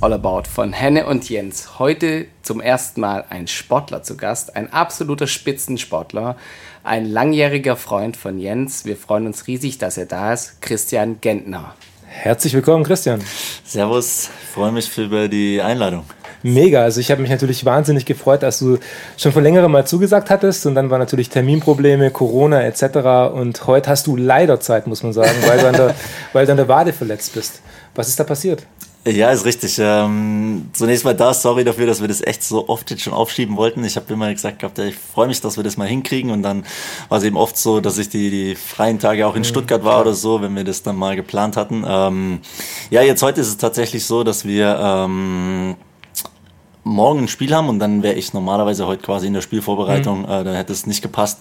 All About von Henne und Jens. Heute zum ersten Mal ein Sportler zu Gast, ein absoluter Spitzensportler, ein langjähriger Freund von Jens. Wir freuen uns riesig, dass er da ist, Christian Gentner. Herzlich willkommen, Christian. Servus, freue mich über die Einladung. Mega, also ich habe mich natürlich wahnsinnig gefreut, dass du schon vor längerem mal zugesagt hattest und dann waren natürlich Terminprobleme, Corona etc. Und heute hast du leider Zeit, muss man sagen, weil du an der Wade verletzt bist. Was ist da passiert? Ja, ist richtig. Zunächst mal sorry dafür, dass wir das echt so oft jetzt schon aufschieben wollten. Ich habe immer gesagt gehabt, ich freue mich, dass wir das mal hinkriegen und dann war es eben oft so, dass ich die freien Tage auch in Stuttgart war oder so, wenn wir das dann mal geplant hatten. Jetzt heute ist es tatsächlich so, dass wir morgen ein Spiel haben und dann wäre ich normalerweise heute quasi in der Spielvorbereitung, da hätte es nicht gepasst.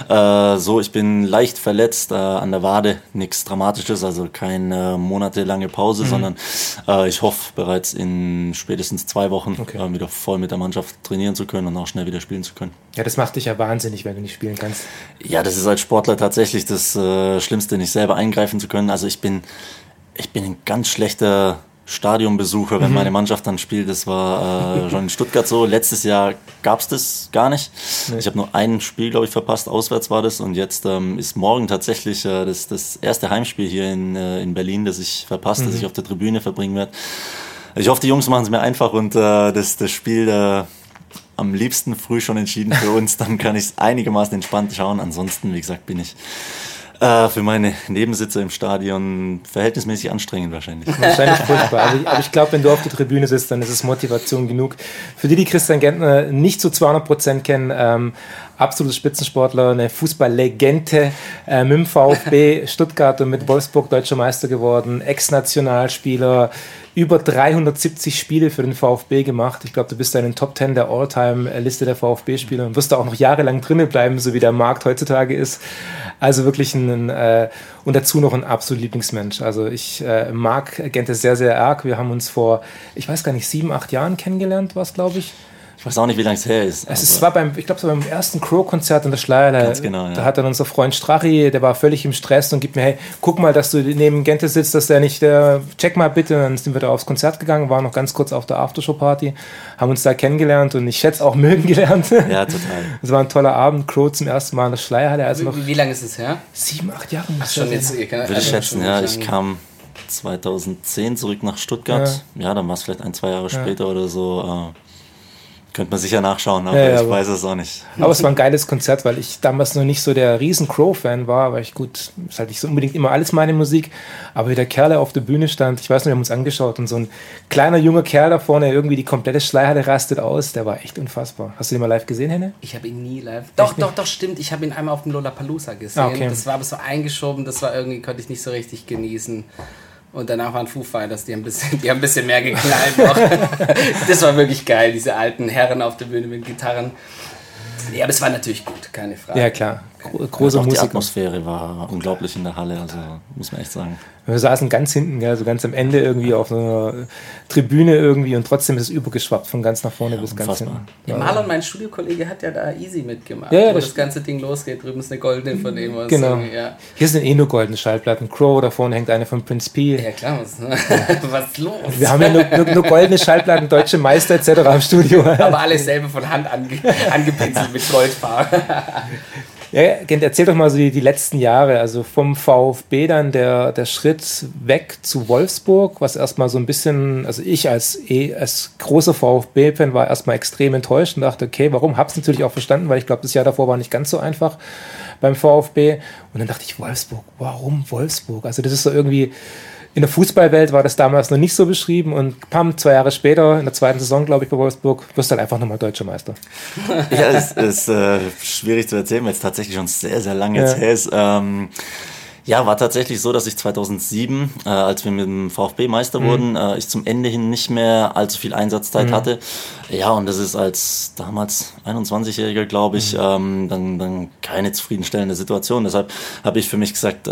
Ich bin leicht verletzt an der Wade, nichts Dramatisches, also keine monatelange Pause, sondern ich hoffe bereits in spätestens 2 Wochen wieder voll mit der Mannschaft trainieren zu können und auch schnell wieder spielen zu können. Ja, das macht dich ja wahnsinnig, wenn du nicht spielen kannst. Ja, das ist als Sportler tatsächlich das Schlimmste, nicht selber eingreifen zu können. Also ich bin ein ganz schlechter Stadionbesucher, wenn meine Mannschaft dann spielt. Das war schon in Stuttgart so. Letztes Jahr gab es das gar nicht. Nee. Ich habe nur ein Spiel, glaube ich, verpasst. Auswärts war das. Und jetzt ist morgen tatsächlich das erste Heimspiel hier in Berlin, das ich verpasst, das ich auf der Tribüne verbringen werde. Ich hoffe, die Jungs machen es mir einfach und das Spiel am liebsten früh schon entschieden für uns. Dann kann ich es einigermaßen entspannt schauen. Ansonsten, wie gesagt, bin ich für meine Nebensitzer im Stadion verhältnismäßig anstrengend wahrscheinlich. Wahrscheinlich furchtbar. Aber ich glaube, wenn du auf der Tribüne sitzt, dann ist es Motivation genug. Für die Christian Gentner nicht zu 200% kennen, absoluter Spitzensportler, eine Fußballlegende, mit dem VfB Stuttgart und mit Wolfsburg Deutscher Meister geworden, Ex-Nationalspieler, über 370 Spiele für den VfB gemacht. Ich glaube, du bist da in den Top 10 der All-Time-Liste der VfB-Spieler und wirst da auch noch jahrelang drinnen bleiben, so wie der Markt heutzutage ist. Also wirklich und dazu noch ein absolut Lieblingsmensch. Also ich mag Gente sehr, sehr arg. Wir haben uns vor, ich weiß gar nicht, 7, 8 Jahren kennengelernt, war es, glaube ich. Ich weiß auch nicht, wie lange es her ist. Es war beim ersten Crow-Konzert in der Schleierhalle. Ganz genau, ja. Da hat dann unser Freund Strachi, der war völlig im Stress und gibt mir, hey, guck mal, dass du neben Gente sitzt, dass der nicht, check mal bitte. Und dann sind wir da aufs Konzert gegangen, waren noch ganz kurz auf der Aftershow-Party, haben uns da kennengelernt und ich schätze auch mögen gelernt. Ja, total. Es war ein toller Abend, Crow zum ersten Mal in der Schleierhalle. Also wie lange ist es her? 7, 8 Jahre. Würde ich schätzen, ja. Ich kam 2010 zurück nach Stuttgart. Ja, dann war es vielleicht 1, 2 Jahre später oder so. Könnte man sicher nachschauen, aber ich weiß es auch nicht. Aber es war ein geiles Konzert, weil ich damals noch nicht so der riesen Crow-Fan war, weil ist halt nicht so unbedingt immer alles meine Musik, aber wie der Kerl, der auf der Bühne stand, ich weiß nicht, wir haben uns angeschaut und so ein kleiner, junger Kerl da vorne, irgendwie die komplette Schleierhalle rastet aus, der war echt unfassbar. Hast du den mal live gesehen, Henne? Ich habe ihn nie live. Doch, stimmt, ich habe ihn einmal auf dem Lollapalooza gesehen. Okay. Das war aber so eingeschoben, konnte ich nicht so richtig genießen. Und danach waren Foo Fighters, die haben ein bisschen mehr geknallt noch. Das war wirklich geil, diese alten Herren auf der Bühne mit Gitarren. Ja, aber es war natürlich gut, keine Frage. Ja, klar. Große Musik. Die Atmosphäre war unglaublich in der Halle, also muss man echt sagen. Wir saßen ganz hinten, also ganz am Ende irgendwie auf einer Tribüne irgendwie und trotzdem ist es übergeschwappt von ganz nach vorne bis ganz hinten. Ja, Marlon, mein Studiokollege, hat ja da Easy mitgemacht, wo das ganze Ding losgeht. Drüben ist eine goldene von dem. Genau. Hier sind nur goldene Schallplatten. Crow, da vorne hängt eine von Prince P. Ja klar, was ist los? Wir haben ja nur goldene Schallplatten, Deutsche Meister etc. im Studio. Aber alles selber von Hand angepinselt mit Goldfarbe. Ja, Gent, erzähl doch mal so die letzten Jahre, also vom VfB dann der Schritt weg zu Wolfsburg, was erstmal so ein bisschen, also ich als großer VfB-Fan war erstmal extrem enttäuscht und dachte, okay, warum? Hab's natürlich auch verstanden, weil ich glaube, das Jahr davor war nicht ganz so einfach beim VfB und dann dachte ich, Wolfsburg, warum Wolfsburg? Also das ist so irgendwie, in der Fußballwelt war das damals noch nicht so beschrieben und 2 Jahre später, in der 2. Saison, glaube ich, bei Wolfsburg, wirst du dann einfach nochmal Deutscher Meister. Ja, es ist schwierig zu erzählen, weil es tatsächlich schon sehr, sehr lange jetzt her ist. War tatsächlich so, dass ich 2007, als wir mit dem VfB Meister wurden, ich zum Ende hin nicht mehr allzu viel Einsatzzeit hatte. Ja, und das ist als damals 21-Jähriger, glaube ich, dann keine zufriedenstellende Situation. Deshalb habe ich für mich gesagt,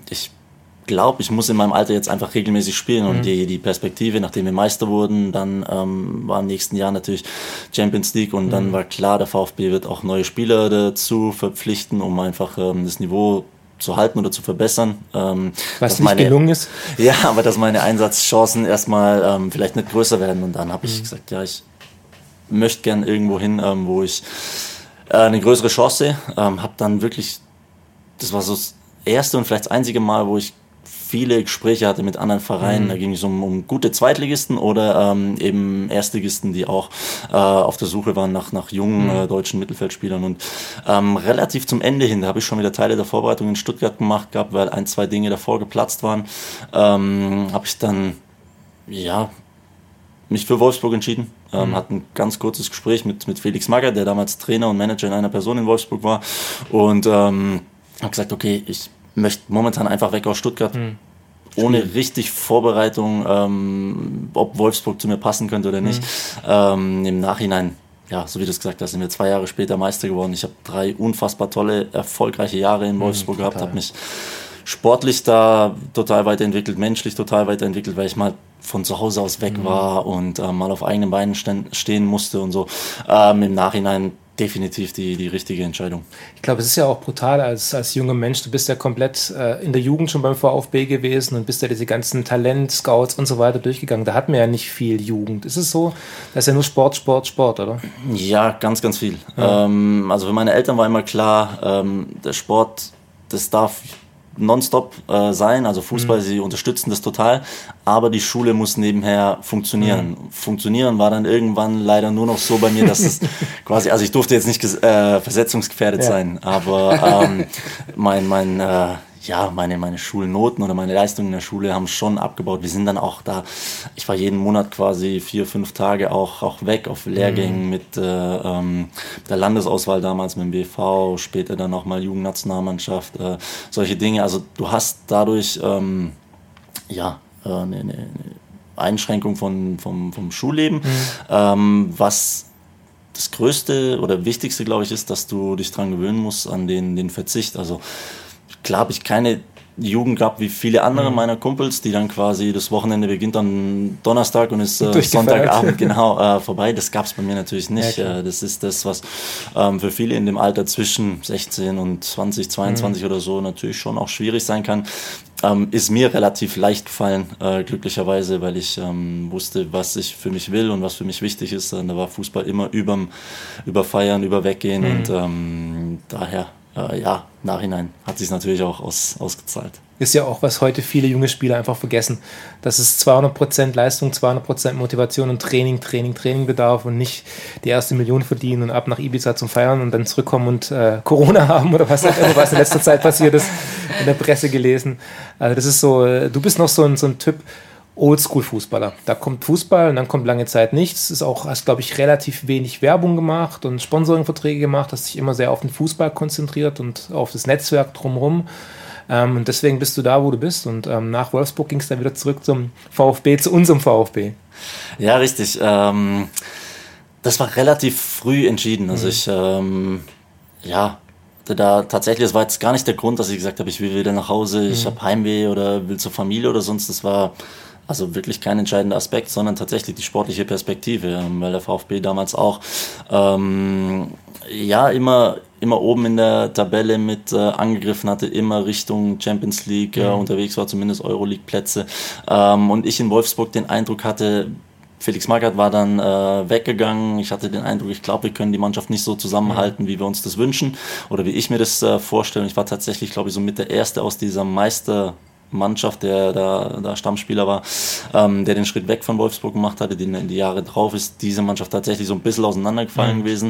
ich muss in meinem Alter jetzt einfach regelmäßig spielen und die Perspektive, nachdem wir Meister wurden, dann war im nächsten Jahr natürlich Champions League und dann war klar, der VfB wird auch neue Spieler dazu verpflichten, um einfach das Niveau zu halten oder zu verbessern. Was nicht gelungen ist? Ja, aber dass meine Einsatzchancen erstmal vielleicht nicht größer werden. Und dann habe ich gesagt, ja, ich möchte gern irgendwo hin, wo ich eine größere Chance sehe. Habe dann wirklich, das war so das erste und vielleicht das einzige Mal, wo ich viele Gespräche hatte mit anderen Vereinen. Da ging es um gute Zweitligisten oder eben Erstligisten, die auch auf der Suche waren nach jungen deutschen Mittelfeldspielern. Und relativ zum Ende hin, da habe ich schon wieder Teile der Vorbereitung in Stuttgart gemacht gehabt, weil 1-2 Dinge davor geplatzt waren. Habe ich dann mich für Wolfsburg entschieden. Hatte ein ganz kurzes Gespräch mit Felix Magath, der damals Trainer und Manager in einer Person in Wolfsburg war. Und habe gesagt, okay, ich möchte momentan einfach weg aus Stuttgart. Ohne richtig Vorbereitung, ob Wolfsburg zu mir passen könnte oder nicht. Im Nachhinein, ja, so wie du es gesagt hast, sind wir 2 Jahre später Meister geworden. Ich habe 3 unfassbar tolle, erfolgreiche Jahre in Wolfsburg gehabt, habe mich sportlich da total weiterentwickelt, menschlich total weiterentwickelt, weil ich mal von zu Hause aus weg war und mal auf eigenen Beinen stehen musste und so. Im Nachhinein definitiv die richtige Entscheidung. Ich glaube, es ist ja auch brutal als junger Mensch. Du bist ja komplett in der Jugend schon beim VfB gewesen und bist ja diese ganzen Talent-Scouts und so weiter durchgegangen. Da hatten wir ja nicht viel Jugend. Ist es so? Das ist ja nur Sport, oder? Ja, ganz, ganz viel. Also für meine Eltern war immer klar, der Sport, das darf nonstop sein, also Fußball, sie unterstützen das total, aber die Schule muss nebenher funktionieren. Funktionieren war dann irgendwann leider nur noch so bei mir, dass es quasi, also ich durfte jetzt nicht versetzungsgefährdet sein, aber meine Schulnoten oder meine Leistungen in der Schule haben schon abgebaut. Wir sind dann auch da, ich war jeden Monat quasi 4-5 Tage auch weg auf Lehrgängen mit der Landesauswahl damals mit dem BV, später dann auch mal Jugendnationalmannschaft, solche Dinge. Also du hast dadurch eine Einschränkung vom Schulleben, was das Größte oder Wichtigste, glaube ich, ist, dass du dich dran gewöhnen musst an den Verzicht. Also klar habe ich keine Jugend gehabt wie viele andere meiner Kumpels, die dann quasi, das Wochenende beginnt am Donnerstag und ist Sonntagabend vorbei. Das gab es bei mir natürlich nicht. Ja, das ist das, was für viele in dem Alter zwischen 16 und 20, 22 oder so natürlich schon auch schwierig sein kann. Ist mir relativ leicht gefallen, glücklicherweise, weil ich wusste, was ich für mich will und was für mich wichtig ist. Da war Fußball immer über Feiern, über Weggehen und daher Nachhinein hat sich natürlich auch ausgezahlt. Ist ja auch, was heute viele junge Spieler einfach vergessen, dass es 200% Leistung, 200% Motivation und Training bedarf und nicht die erste Million verdienen und ab nach Ibiza zum Feiern und dann zurückkommen und Corona haben oder was auch immer, was in letzter Zeit passiert ist, in der Presse gelesen. Also das ist so, du bist noch so ein Typ Oldschool-Fußballer. Da kommt Fußball und dann kommt lange Zeit nichts. Hast, glaube ich, relativ wenig Werbung gemacht und Sponsoring-Verträge gemacht, hast dich immer sehr auf den Fußball konzentriert und auf das Netzwerk drumherum. Und deswegen bist du da, wo du bist. Und nach Wolfsburg ging es dann wieder zurück zum VfB, zu unserem VfB. Ja, richtig. Das war relativ früh entschieden. Also ich, tatsächlich, das war jetzt gar nicht der Grund, dass ich gesagt habe, ich will wieder nach Hause, ich habe Heimweh oder will zur Familie oder sonst. Das war also wirklich kein entscheidender Aspekt, sondern tatsächlich die sportliche Perspektive, weil der VfB damals auch immer oben in der Tabelle mit angegriffen hatte, immer Richtung Champions League unterwegs war, zumindest Euroleague-Plätze. Und ich in Wolfsburg den Eindruck hatte, Felix Magath war dann weggegangen. Ich hatte den Eindruck, ich glaube, wir können die Mannschaft nicht so zusammenhalten, wie wir uns das wünschen oder wie ich mir das vorstelle. Ich war tatsächlich, glaube ich, so mit der Erste aus dieser Meistermannschaft, der da Stammspieler war, der den Schritt weg von Wolfsburg gemacht hatte. Die Jahre drauf ist diese Mannschaft tatsächlich so ein bisschen auseinandergefallen gewesen.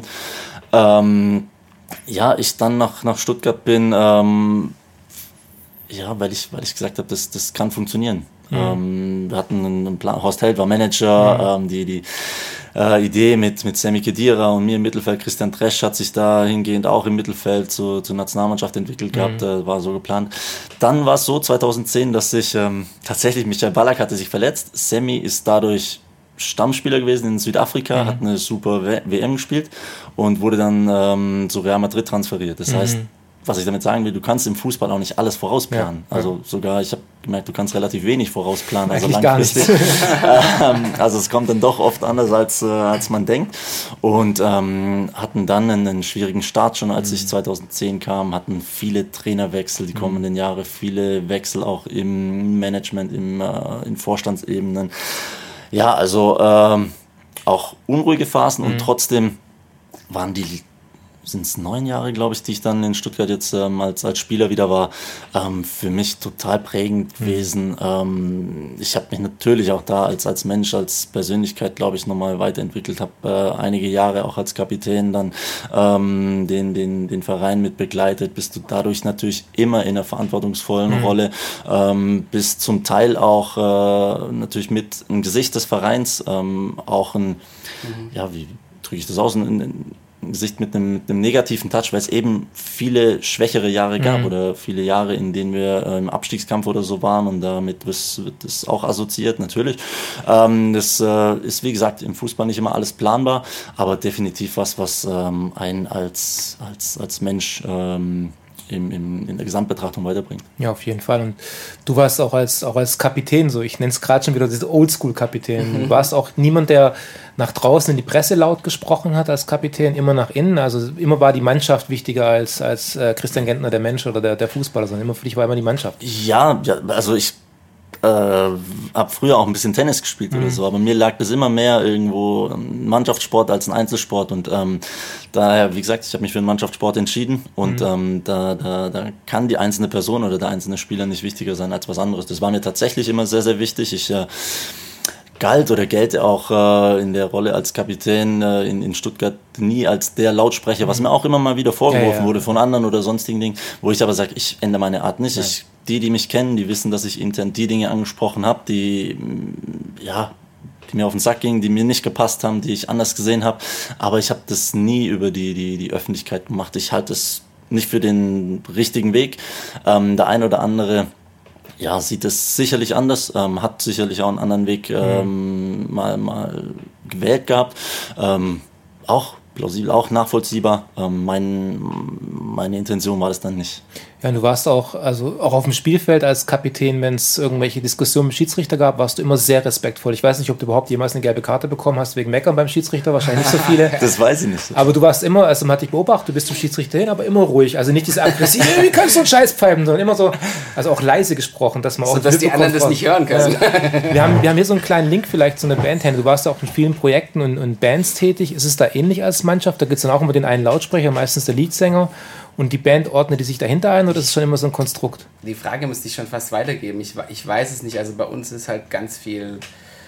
Ich dann nach Stuttgart bin, weil ich gesagt habe, das kann funktionieren. Wir hatten einen Plan. Horst Held war Manager, die Idee mit Sami Khedira und mir im Mittelfeld, Christian Tresch hat sich dahingehend auch im Mittelfeld zur Nationalmannschaft entwickelt gehabt, war so geplant. Dann war es so 2010, dass sich tatsächlich Michael Ballack hatte sich verletzt. Sami ist dadurch Stammspieler gewesen in Südafrika, hat eine super WM gespielt und wurde dann zu Real Madrid transferiert. Das heißt, was ich damit sagen will, du kannst im Fußball auch nicht alles vorausplanen. Ja. Also sogar, ich habe gemerkt, du kannst relativ wenig vorausplanen. Eigentlich also langfristig. Also es kommt dann doch oft anders, als man denkt. Und hatten dann einen schwierigen Start schon, als ich 2010 kam, hatten viele Trainerwechsel die kommenden Jahre, viele Wechsel auch im Management, in Vorstandsebenen. Ja, also auch unruhige Phasen und trotzdem sind es 9 Jahre, glaube ich, die ich dann in Stuttgart jetzt als Spieler wieder war, für mich total prägend gewesen. Ich habe mich natürlich auch da als Mensch, als Persönlichkeit, glaube ich, nochmal weiterentwickelt, habe einige Jahre auch als Kapitän dann den Verein mit begleitet, bist du dadurch natürlich immer in einer verantwortungsvollen Rolle, bist zum Teil auch natürlich mit im Gesicht des Vereins, auch wie drücke ich das aus, ein Gesicht mit einem negativen Touch, weil es eben viele schwächere Jahre gab oder viele Jahre, in denen wir im Abstiegskampf oder so waren und damit wird das auch assoziiert, natürlich. Das ist, wie gesagt, im Fußball nicht immer alles planbar, aber definitiv was einen als Mensch in der Gesamtbetrachtung weiterbringt. Ja, auf jeden Fall. Und du warst auch als Kapitän so, ich nenne es gerade schon wieder diese Oldschool-Kapitän. Du warst auch niemand, der nach draußen in die Presse laut gesprochen hat als Kapitän, immer nach innen. Also immer war die Mannschaft wichtiger als Christian Gentner, der Mensch oder der Fußballer, sondern immer für dich war immer die Mannschaft. Ja, also ich habe früher auch ein bisschen Tennis gespielt oder so, aber mir lag das immer mehr irgendwo ein Mannschaftssport als ein Einzelsport und daher, wie gesagt, ich habe mich für einen Mannschaftssport entschieden und da kann die einzelne Person oder der einzelne Spieler nicht wichtiger sein als was anderes. Das war mir tatsächlich immer sehr, sehr wichtig. Ich gelte auch in der Rolle als Kapitän in Stuttgart nie als der Lautsprecher, was mir auch immer mal wieder vorgeworfen wurde von anderen oder sonstigen Dingen, wo ich aber sage, ich ändere meine Art nicht. Die mich kennen, die wissen, dass ich intern die Dinge angesprochen habe, die mir auf den Sack gingen, die mir nicht gepasst haben, die ich anders gesehen habe. Aber ich habe das nie über die Öffentlichkeit gemacht. Ich halte es nicht für den richtigen Weg. Der ein oder andere sieht es sicherlich anders, hat sicherlich auch einen anderen Weg mal gewählt gehabt. Auch plausibel, auch nachvollziehbar. Meine Intention war das dann nicht. Ja, du warst auch auf dem Spielfeld als Kapitän, wenn es irgendwelche Diskussionen mit Schiedsrichter gab, warst du immer sehr respektvoll. Ich weiß nicht, ob du überhaupt jemals eine gelbe Karte bekommen hast wegen Meckern beim Schiedsrichter, wahrscheinlich nicht so viele. Das weiß ich nicht. Aber du warst immer, man hat dich beobachtet, du bist zum Schiedsrichter hin, aber immer ruhig. Also nicht diese aggressiv, wie kannst du so einen Scheiß pfeifen, sondern immer so, also auch leise gesprochen, dass man auch... So, dass die anderen das nicht hören können. Wir haben hier so einen kleinen Link vielleicht zu einer Bandhände. Du warst ja auch in vielen Projekten und Bands tätig. Ist es da ähnlich als Mannschaft? Da gibt es dann auch immer den einen Lautsprecher, meistens der Leadsänger. Und die Band ordnet die sich dahinter ein oder ist es schon immer so ein Konstrukt? Die Frage müsste ich schon fast weitergeben. Ich weiß es nicht. Also bei uns ist halt ganz viel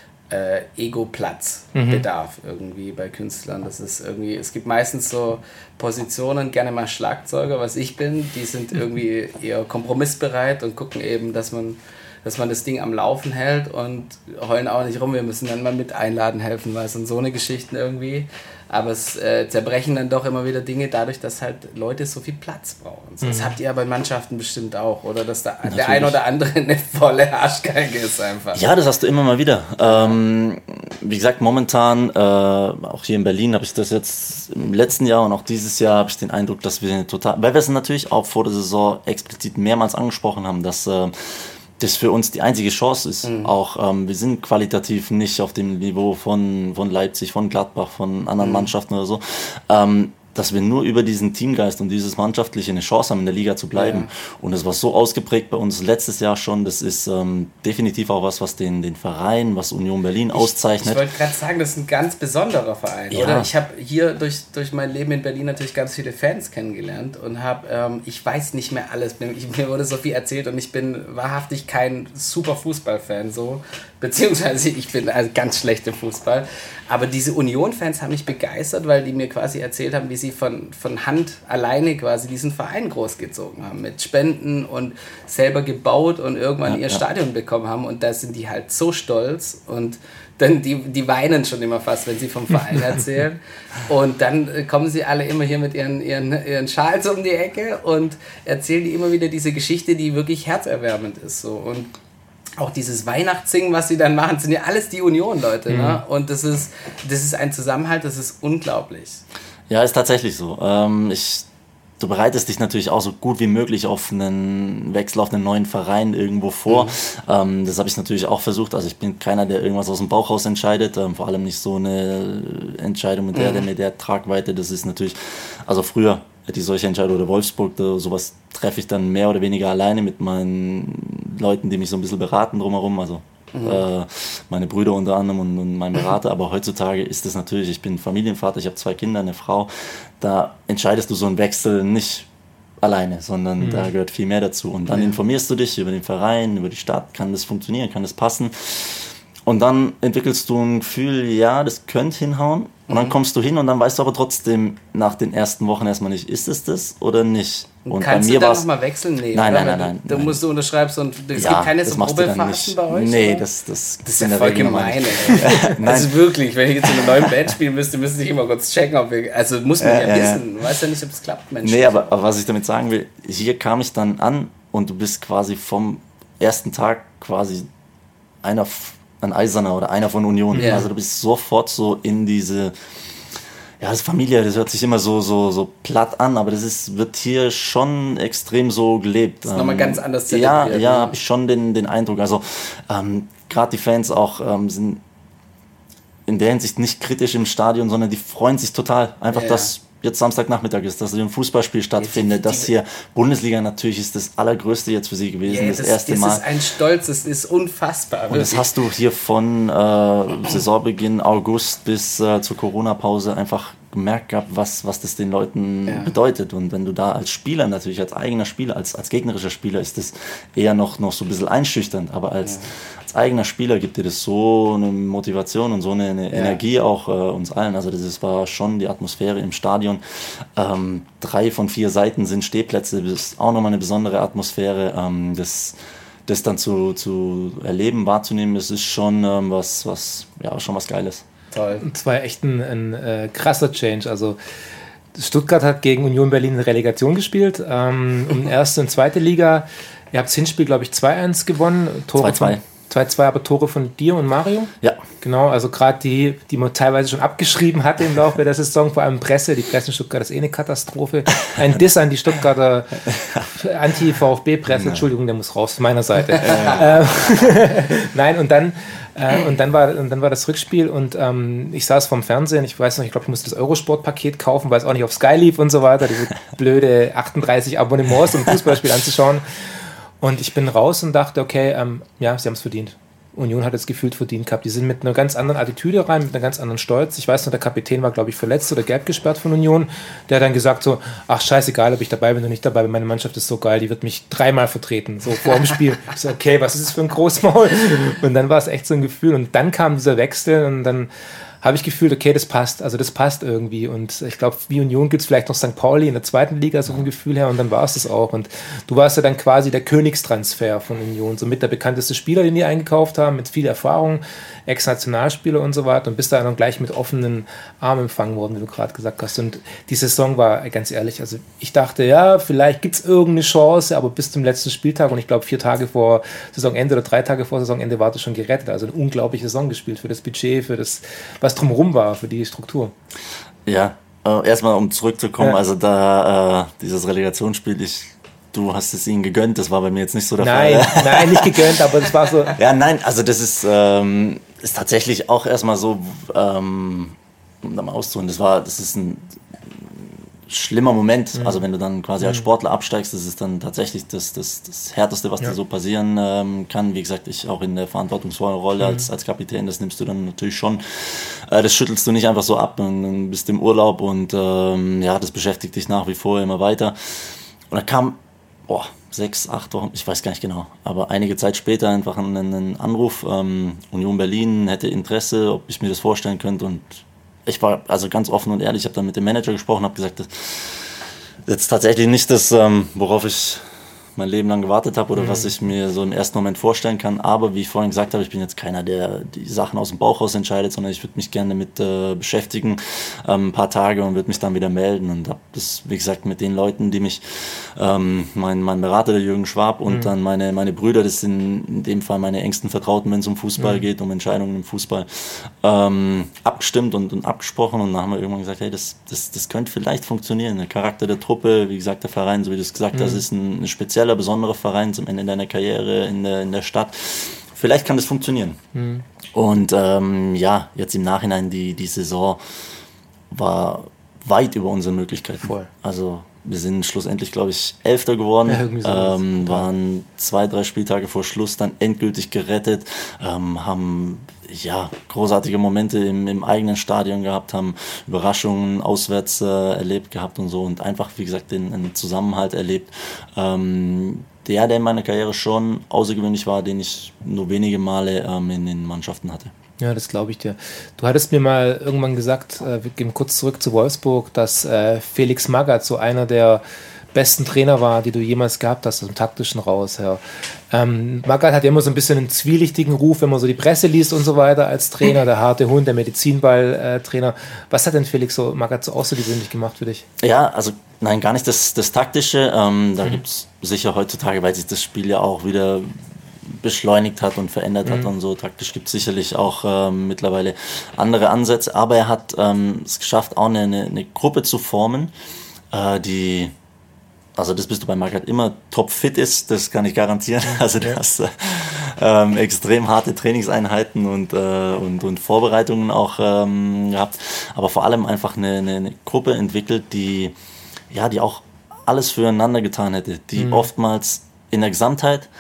Ego-Platz-Bedarf irgendwie bei Künstlern. Das ist irgendwie, es gibt meistens so Positionen, gerne mal Schlagzeuger, was ich bin, die sind irgendwie eher kompromissbereit und gucken eben, dass man das Ding am Laufen hält und heulen auch nicht rum, wir müssen dann mal mit einladen helfen, weil es sind so eine Geschichten irgendwie. Aber es zerbrechen dann doch immer wieder Dinge dadurch, dass halt Leute so viel Platz brauchen. Das habt ihr ja bei Mannschaften bestimmt auch, oder? Dass da der ein oder andere eine volle Arschgeige ist einfach. Ja, das hast du immer mal wieder. Wie gesagt, momentan, auch hier in Berlin habe ich das jetzt im letzten Jahr und auch dieses Jahr habe ich den Eindruck, dass wir weil wir es natürlich auch vor der Saison explizit mehrmals angesprochen haben, dass das für uns die einzige Chance ist. Auch wir sind qualitativ nicht auf dem Niveau von Leipzig, von Gladbach, von anderen Mannschaften oder so. Dass wir nur über diesen Teamgeist und dieses Mannschaftliche eine Chance haben, in der Liga zu bleiben. Ja. Und das war so ausgeprägt bei uns letztes Jahr schon. Das ist definitiv auch was den Verein, was Union Berlin auszeichnet. Ich wollte gerade sagen, das ist ein ganz besonderer Verein, oder? Ich habe hier durch mein Leben in Berlin natürlich ganz viele Fans kennengelernt und habe, ich weiß nicht mehr alles. Mir wurde so viel erzählt und ich bin wahrhaftig kein super Fußballfan, so. Beziehungsweise ich bin also ganz schlecht im Fußball. Aber diese Union-Fans haben mich begeistert, weil die mir quasi erzählt haben, wie sie von Hand alleine quasi diesen Verein großgezogen haben. Mit Spenden und selber gebaut und irgendwann ihr Stadion bekommen haben. Und da sind die halt so stolz und dann die weinen schon immer fast, wenn sie vom Verein erzählen. Und dann kommen sie alle immer hier mit ihren Schals um die Ecke und erzählen die immer wieder diese Geschichte, die wirklich herzerwärmend ist. So. Und auch dieses Weihnachtssingen, was sie dann machen, sind ja alles die Union-Leute. Ne? Und das ist ein Zusammenhalt, das ist unglaublich. Ja, ist tatsächlich so. du bereitest dich natürlich auch so gut wie möglich auf einen Wechsel, auf einen neuen Verein irgendwo vor. Das habe ich natürlich auch versucht. Also ich bin keiner, der irgendwas aus dem Bauch raus entscheidet. Vor allem nicht so eine Entscheidung mit der Tragweite. Das ist natürlich, also früher hätte ich solche Entscheidungen oder Wolfsburg, sowas treffe ich dann mehr oder weniger alleine mit meinen Leuten, die mich so ein bisschen beraten drumherum. Also meine Brüder unter anderem und mein Berater, aber heutzutage ist es natürlich, ich bin Familienvater, ich habe 2 Kinder, eine Frau, da entscheidest du so einen Wechsel nicht alleine, sondern da gehört viel mehr dazu und dann informierst du dich über den Verein, über die Stadt, kann das funktionieren, kann das passen und dann entwickelst du ein Gefühl, ja, das könnte hinhauen und dann kommst du hin und dann weißt du aber trotzdem nach den ersten Wochen erstmal nicht, ist es das oder nicht? Und kannst bei mir du dann nochmal wechseln? Nee, nein. Du musst du unterschreibst und es gibt keine so Probephasen bei euch? Nee, oder? das ist ja voll gemein. Also wirklich, wenn ich jetzt in einer neuen Band spielen müsste, müsste ich immer kurz checken, ob wir, also muss man ja wissen. Du weißt ja nicht, ob es klappt, Mensch. Nee, aber was ich damit sagen will, hier kam ich dann an und du bist quasi vom ersten Tag quasi ein Eiserner oder einer von Union. Ja. Also du bist sofort so in diese, ja, das Familie, das hört sich immer so platt an, aber wird hier schon extrem so gelebt. Das ist nochmal ganz anders zelebriert. Ja, habe ich schon den Eindruck. Also gerade die Fans auch sind in der Hinsicht nicht kritisch im Stadion, sondern die freuen sich total. Einfach, dass jetzt Samstagnachmittag ist, dass ein Fußballspiel stattfindet, dass hier Bundesliga natürlich ist das Allergrößte jetzt für sie gewesen, das erste Mal. Das ist ein Stolz, das ist unfassbar. Und das hast du hier von Saisonbeginn August bis zur Corona-Pause einfach gemerkt gehabt, was das den Leuten bedeutet. Und wenn du da als Spieler natürlich, als eigener Spieler, als gegnerischer Spieler ist das eher noch so ein bisschen einschüchternd, aber als eigener Spieler gibt dir das so eine Motivation und so eine Energie auch uns allen. Also das war schon die Atmosphäre im Stadion. 3 von 4 Seiten sind Stehplätze, das ist auch nochmal eine besondere Atmosphäre. Das dann zu erleben, wahrzunehmen, das ist schon schon was Geiles. Toll. Und zwar echt ein krasser Change. Also Stuttgart hat gegen Union Berlin eine Relegation gespielt, um erste und zweite Liga. Ihr habt das Hinspiel, glaube ich, 2-1 gewonnen. 2-2, aber Tore von dir und Mario? Ja. Genau, also gerade die man teilweise schon abgeschrieben hatte im Laufe der Saison, vor allem Presse. Die Presse in Stuttgart ist eine Katastrophe. Ein Diss an die Stuttgarter Anti-VfB-Presse. Entschuldigung, der muss raus von meiner Seite. Nein, und dann war das Rückspiel und ich saß vorm Fernsehen, ich weiß noch, ich glaube, ich musste das Eurosport-Paket kaufen, weil es auch nicht auf Sky lief und so weiter, diese blöde 38 Abonnements, um ein Fußballspiel anzuschauen. Und ich bin raus und dachte, okay, sie haben es verdient. Union hat es gefühlt verdient gehabt. Die sind mit einer ganz anderen Attitüde rein, mit einer ganz anderen Stolz. Ich weiß noch, der Kapitän war, glaube ich, verletzt oder gelb gesperrt von Union. Der hat dann gesagt so, ach scheißegal, ob ich dabei bin oder nicht dabei bin, meine Mannschaft ist so geil, die wird mich 3-mal vertreten, so vor dem Spiel. Ich so, okay, was ist das für ein Großmaul? Und dann war es echt so ein Gefühl. Und dann kam dieser Wechsel und dann habe ich gefühlt, okay, das passt. Also das passt irgendwie. Und ich glaube, wie Union gibt es vielleicht noch St. Pauli in der zweiten Liga, so vom Gefühl her. Und dann war es das auch. Und du warst ja dann quasi der Königstransfer von Union. So mit der bekannteste Spieler, den die eingekauft haben, mit viel Erfahrung, Ex-Nationalspieler und so weiter. Und bist da dann gleich mit offenen Armen empfangen worden, wie du gerade gesagt hast. Und die Saison war, ganz ehrlich, also ich dachte, ja, vielleicht gibt es irgendeine Chance, aber bis zum letzten Spieltag und ich glaube 4 Tage vor Saisonende oder 3 Tage vor Saisonende war das schon gerettet. Also eine unglaubliche Saison gespielt für das Budget, für das, was drumherum war, für die Struktur. Ja, erstmal um zurückzukommen, also da dieses Relegationsspiel, du hast es ihnen gegönnt, das war bei mir jetzt nicht so der Fall. Nein, nicht gegönnt, aber das war so. Ja, nein, also das ist tatsächlich auch erstmal so, um da mal auszuholen, das ist ein schlimmer Moment, also wenn du dann quasi als Sportler absteigst, das ist dann tatsächlich das Härteste, was dir so passieren kann. Wie gesagt, ich auch in der verantwortungsvollen Rolle als Kapitän, das nimmst du dann natürlich schon, das schüttelst du nicht einfach so ab und dann bist du im Urlaub und das beschäftigt dich nach wie vor immer weiter. Und dann kam 6, 8 Wochen, ich weiß gar nicht genau, aber einige Zeit später einfach ein Anruf, Union Berlin hätte Interesse, ob ich mir das vorstellen könnte und ich war also ganz offen und ehrlich, ich habe dann mit dem Manager gesprochen, habe gesagt, das ist tatsächlich nicht das, worauf ich mein Leben lang gewartet habe oder was ich mir so im ersten Moment vorstellen kann. Aber wie ich vorhin gesagt habe, ich bin jetzt keiner, der die Sachen aus dem Bauch raus entscheidet, sondern ich würde mich gerne damit beschäftigen, ein paar Tage, und würde mich dann wieder melden. Und habe das, wie gesagt, mit den Leuten, die mich, mein Berater, der Jürgen Schwab, und dann meine Brüder, das sind in dem Fall meine engsten Vertrauten, wenn es um Fußball geht, um Entscheidungen im Fußball, abgestimmt und abgesprochen. Und dann haben wir irgendwann gesagt, hey, das könnte vielleicht funktionieren. Der Charakter der Truppe, wie gesagt, der Verein, so wie du es gesagt hast, ist ein spezieller, besonderer Verein zum Ende deiner Karriere in der Stadt. Vielleicht kann das funktionieren. Und jetzt im Nachhinein, die Saison war weit über unsere Möglichkeiten. Voll. Also wir sind schlussendlich, glaube ich, 11. geworden, waren 2-3 Spieltage vor Schluss dann endgültig gerettet, haben großartige Momente im eigenen Stadion gehabt, haben Überraschungen auswärts erlebt gehabt und so, und einfach, wie gesagt, den Zusammenhalt erlebt, der in meiner Karriere schon außergewöhnlich war, den ich nur wenige Male in den Mannschaften hatte. Ja, das glaube ich dir. Du hattest mir mal irgendwann gesagt, wir gehen kurz zurück zu Wolfsburg, dass Felix Magath so einer der besten Trainer war, die du jemals gehabt hast, aus dem Taktischen raus. Ja. Magath hat ja immer so ein bisschen einen zwielichtigen Ruf, wenn man so die Presse liest und so weiter als Trainer, der harte Hund, der Medizinball-Trainer. Was hat denn Felix Magath so außergewöhnlich gemacht für dich? Ja, also nein, gar nicht das Taktische. Da gibt es sicher heutzutage, weil sich das Spiel ja auch wieder beschleunigt hat und verändert hat und so. Taktisch gibt es sicherlich auch mittlerweile andere Ansätze, aber er hat es geschafft, auch eine Gruppe zu formen, die, also das bist du bei Magath immer topfit ist, das kann ich garantieren. Also du hast extrem harte Trainingseinheiten und Vorbereitungen auch gehabt, aber vor allem einfach eine Gruppe entwickelt, die auch alles füreinander getan hätte, die oftmals in der Gesamtheit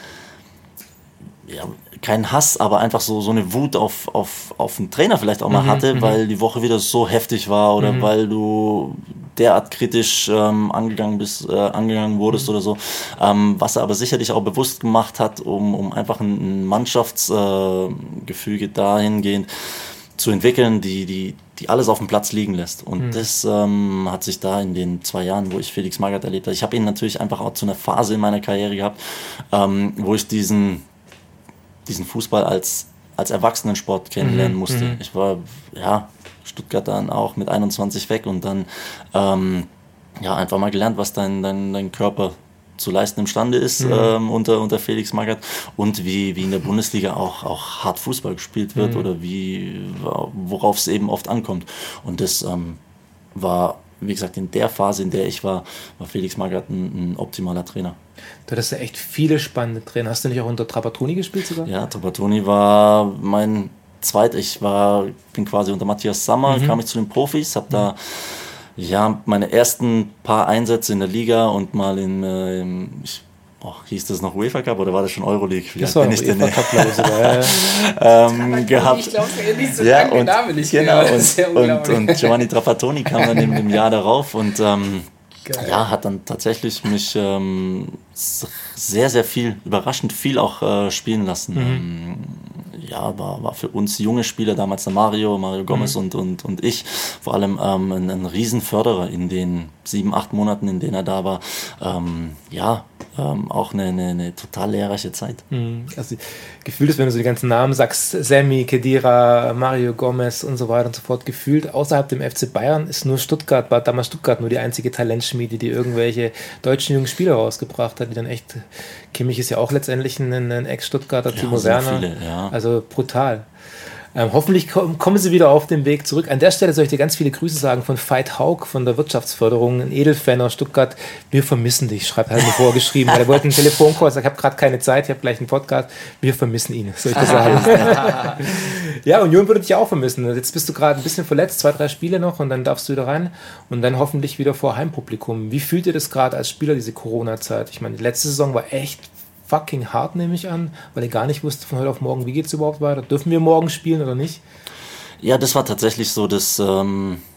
kein Hass, aber einfach so eine Wut auf den Trainer vielleicht auch mal hatte, weil die Woche wieder so heftig war oder weil du derart kritisch angegangen wurdest oder so. Was er aber sicherlich auch bewusst gemacht hat, um einfach ein Mannschaftsgefüge dahingehend zu entwickeln, die alles auf dem Platz liegen lässt. Und das hat sich da in den 2 Jahren, wo ich Felix Magath erlebt habe, ich habe ihn natürlich einfach auch zu einer Phase in meiner Karriere gehabt, wo ich diesen Fußball als Erwachsenensport kennenlernen musste. Ich war, Stuttgart dann auch mit 21 weg und dann einfach mal gelernt, was dein Körper zu leisten imstande ist unter Felix Magath und wie in der Bundesliga auch hart Fußball gespielt wird oder worauf es eben oft ankommt. Und das war, wie gesagt, in der Phase, in der ich war Felix Magath ein optimaler Trainer. Du hattest ja echt viele spannende Trainer. Hast du nicht auch unter Trapattoni gespielt sogar? Ja, Trapattoni war mein zweiter. Ich bin quasi unter Matthias Sammer, kam ich zu den Profis, habe da meine ersten paar Einsätze in der Liga und mal hieß das noch UEFA Cup oder war das schon Euroleague? Das war UEFA Cup, glaube ich sogar. Gehabt. Ich glaube, es nicht so lange den Namen nicht gehört. Und Giovanni Trapattoni kam dann im Jahr darauf und hat dann tatsächlich mich sehr, sehr viel, überraschend viel auch spielen lassen. War für uns junge Spieler, damals der Mario Gomez und ich, vor allem ein Riesenförderer in den 7-8 Monaten, in denen er da war. Auch eine total lehrreiche Zeit. Also gefühlt ist, wenn du so die ganzen Namen sagst, Sammy, Khedira, Mario Gomez und so weiter und so fort, gefühlt außerhalb dem FC Bayern ist war damals Stuttgart nur die einzige Talentschmiede, die irgendwelche deutschen jungen Spieler rausgebracht hat, die dann echt, Kimmich ist ja auch letztendlich ein Ex-Stuttgarter, Timo Werner, viele, also brutal. Hoffentlich kommen sie wieder auf den Weg zurück. An der Stelle soll ich dir ganz viele Grüße sagen von Veit Haug von der Wirtschaftsförderung, ein Edelfan aus Stuttgart. Wir vermissen dich, schreibt er mir vorgeschrieben, weil er wollte einen Telefoncall, sagt, ich habe gerade keine Zeit, ich habe gleich einen Podcast. Wir vermissen ihn, soll ich das sagen? Ja, Union würde dich auch vermissen. Jetzt bist du gerade ein bisschen verletzt, 2-3 Spiele noch und dann darfst du wieder rein und dann hoffentlich wieder vor Heimpublikum. Wie fühlt ihr das gerade als Spieler, diese Corona-Zeit? Ich meine, die letzte Saison war echt fucking hart, nehme ich an, weil ich gar nicht wusste von heute auf morgen, wie geht es überhaupt weiter? Dürfen wir morgen spielen oder nicht? Ja, das war tatsächlich so, dass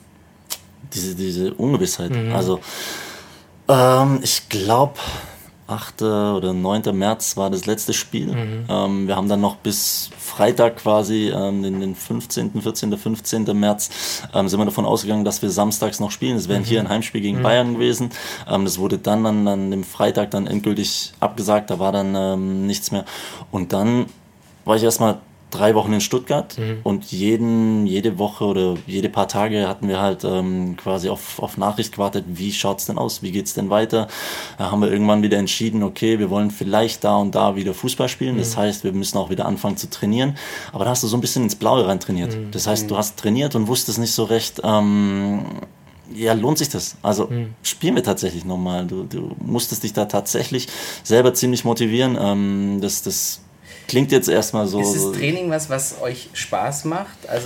diese Ungewissheit. Also ich glaube, 8. oder 9. März war das letzte Spiel. Wir haben dann noch bis Freitag quasi, den 15., 14., 15. März, sind wir davon ausgegangen, dass wir samstags noch spielen. Es wäre hier ein Heimspiel gegen Bayern gewesen. Das wurde dann an dem Freitag dann endgültig abgesagt, da war dann nichts mehr. Und dann war ich erstmal 3 Wochen in Stuttgart und jede Woche oder jede paar Tage hatten wir halt quasi auf Nachricht gewartet, wie schaut's denn aus, wie geht's denn weiter. Da haben wir irgendwann wieder entschieden, okay, wir wollen vielleicht da und da wieder Fußball spielen, das heißt, wir müssen auch wieder anfangen zu trainieren, aber da hast du so ein bisschen ins Blaue rein trainiert. Das heißt, du hast trainiert und wusstest nicht so recht, ja, lohnt sich das? Also spielen wir tatsächlich nochmal. Du musstest dich da tatsächlich selber ziemlich motivieren. Das klingt jetzt erstmal so. Ist das Training was euch Spaß macht? Also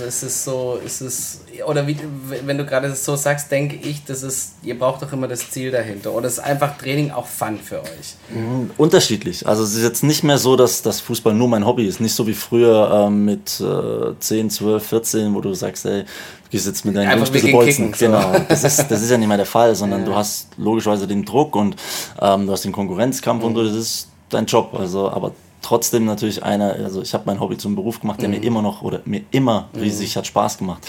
oder wie, wenn du gerade so sagst, denke ich, ihr braucht doch immer das Ziel dahinter. Oder ist einfach Training auch Fun für euch? Unterschiedlich. Also es ist jetzt nicht mehr so, dass das Fußball nur mein Hobby ist. Nicht so wie früher mit 10, 12, 14, wo du sagst, ey, du gehst jetzt mit deinen Jungs ein bisschen bolzen. So. Genau, das ist ja nicht mehr der Fall, sondern du hast logischerweise den Druck und du hast den Konkurrenzkampf und das ist dein Job. Also, aber trotzdem natürlich also ich habe mein Hobby zum Beruf gemacht, der mir immer riesig hat Spaß gemacht.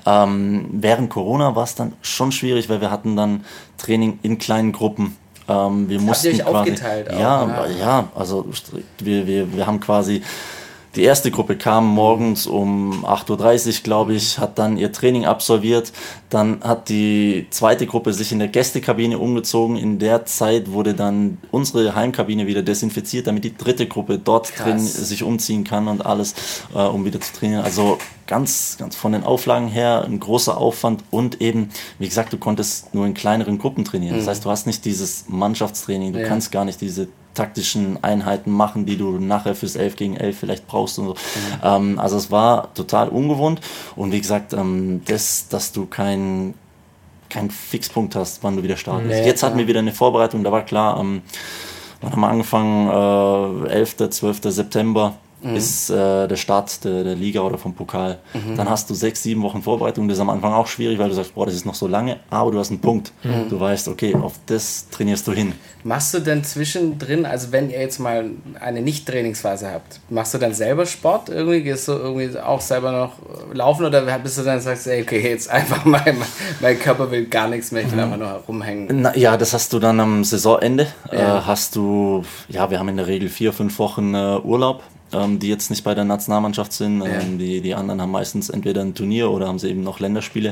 Während Corona war es dann schon schwierig, weil wir hatten dann Training in kleinen Gruppen. Wir mussten habt ihr euch aufgeteilt? Ja, also wir haben quasi. Die erste Gruppe kam morgens um 8.30 Uhr, glaube ich, hat dann ihr Training absolviert. Dann hat die zweite Gruppe sich in der Gästekabine umgezogen. In der Zeit wurde dann unsere Heimkabine wieder desinfiziert, damit die dritte Gruppe dort drin sich umziehen kann und alles, um wieder zu trainieren. Also ganz, ganz von den Auflagen her ein großer Aufwand und eben, wie gesagt, du konntest nur in kleineren Gruppen trainieren. Das heißt, du hast nicht dieses Mannschaftstraining, du kannst gar nicht diese taktischen Einheiten machen, die du nachher fürs 11 gegen 11 vielleicht brauchst und so. Also es war total ungewohnt und wie gesagt, dass du keinen Fixpunkt hast, wann du wieder startest. Jetzt hatten wir wieder eine Vorbereitung, da war klar, wann haben wir angefangen? 11., 12. September ist der Start der Liga oder vom Pokal. Dann hast du 6, 7 Wochen Vorbereitung. Das ist am Anfang auch schwierig, weil du sagst, boah, das ist noch so lange, aber du hast einen Punkt. Du weißt, okay, auf das trainierst du hin. Machst du denn zwischendrin, also wenn ihr jetzt mal eine Nicht-Trainingsphase habt, machst du dann selber Sport irgendwie? Gehst du irgendwie auch selber noch laufen oder bist du dann sagst, ey, okay, jetzt einfach mein Körper will gar nichts mehr, ich will einfach nur rumhängen? Ja, das hast du dann am Saisonende. Wir haben in der Regel 4, 5 Wochen Urlaub. Die jetzt nicht bei der Nationalmannschaft sind. Die anderen haben meistens entweder ein Turnier oder haben sie eben noch Länderspiele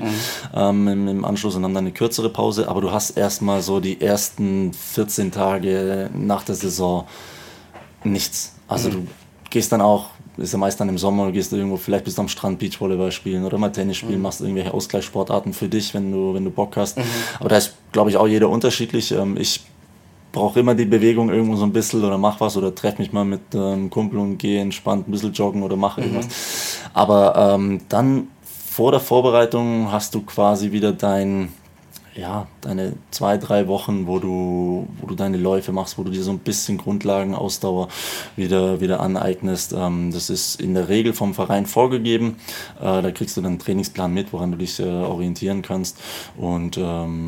im Anschluss und haben dann eine kürzere Pause. Aber du hast erstmal so die ersten 14 Tage nach der Saison nichts. Also du gehst dann auch, ist ja meist dann im Sommer, du gehst irgendwo, vielleicht bist du am Strand Beachvolleyball spielen oder mal Tennis spielen, machst irgendwelche Ausgleichssportarten für dich, wenn du Bock hast. Aber da ist, glaube ich, auch jeder unterschiedlich. Ich brauche immer die Bewegung irgendwo so ein bisschen oder mach was oder treffe mich mal mit einem Kumpel und gehe entspannt ein bisschen joggen oder mache irgendwas. Aber dann vor der Vorbereitung hast du quasi wieder deine 2, 3 Wochen, wo du deine Läufe machst, wo du dir so ein bisschen Grundlagenausdauer wieder aneignest. Das ist in der Regel vom Verein vorgegeben. Da kriegst du dann einen Trainingsplan mit, woran du dich orientieren kannst und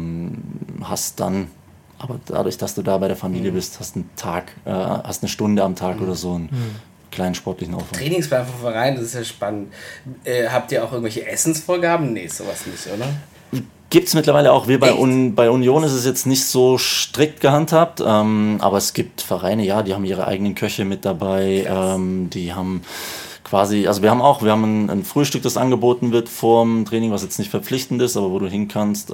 hast dann, aber dadurch, dass du da bei der Familie bist, hast eine Stunde am Tag oder so einen kleinen sportlichen Aufwand. Trainingsplan vom Verein, das ist ja spannend. Habt ihr auch irgendwelche Essensvorgaben? Nee, sowas nicht, oder? Gibt es mittlerweile auch. Bei Union ist es jetzt nicht so strikt gehandhabt, aber es gibt Vereine, die haben ihre eigenen Köche mit dabei, die haben quasi, also wir haben ein Frühstück, das angeboten wird vorm Training, was jetzt nicht verpflichtend ist, aber wo du hin kannst,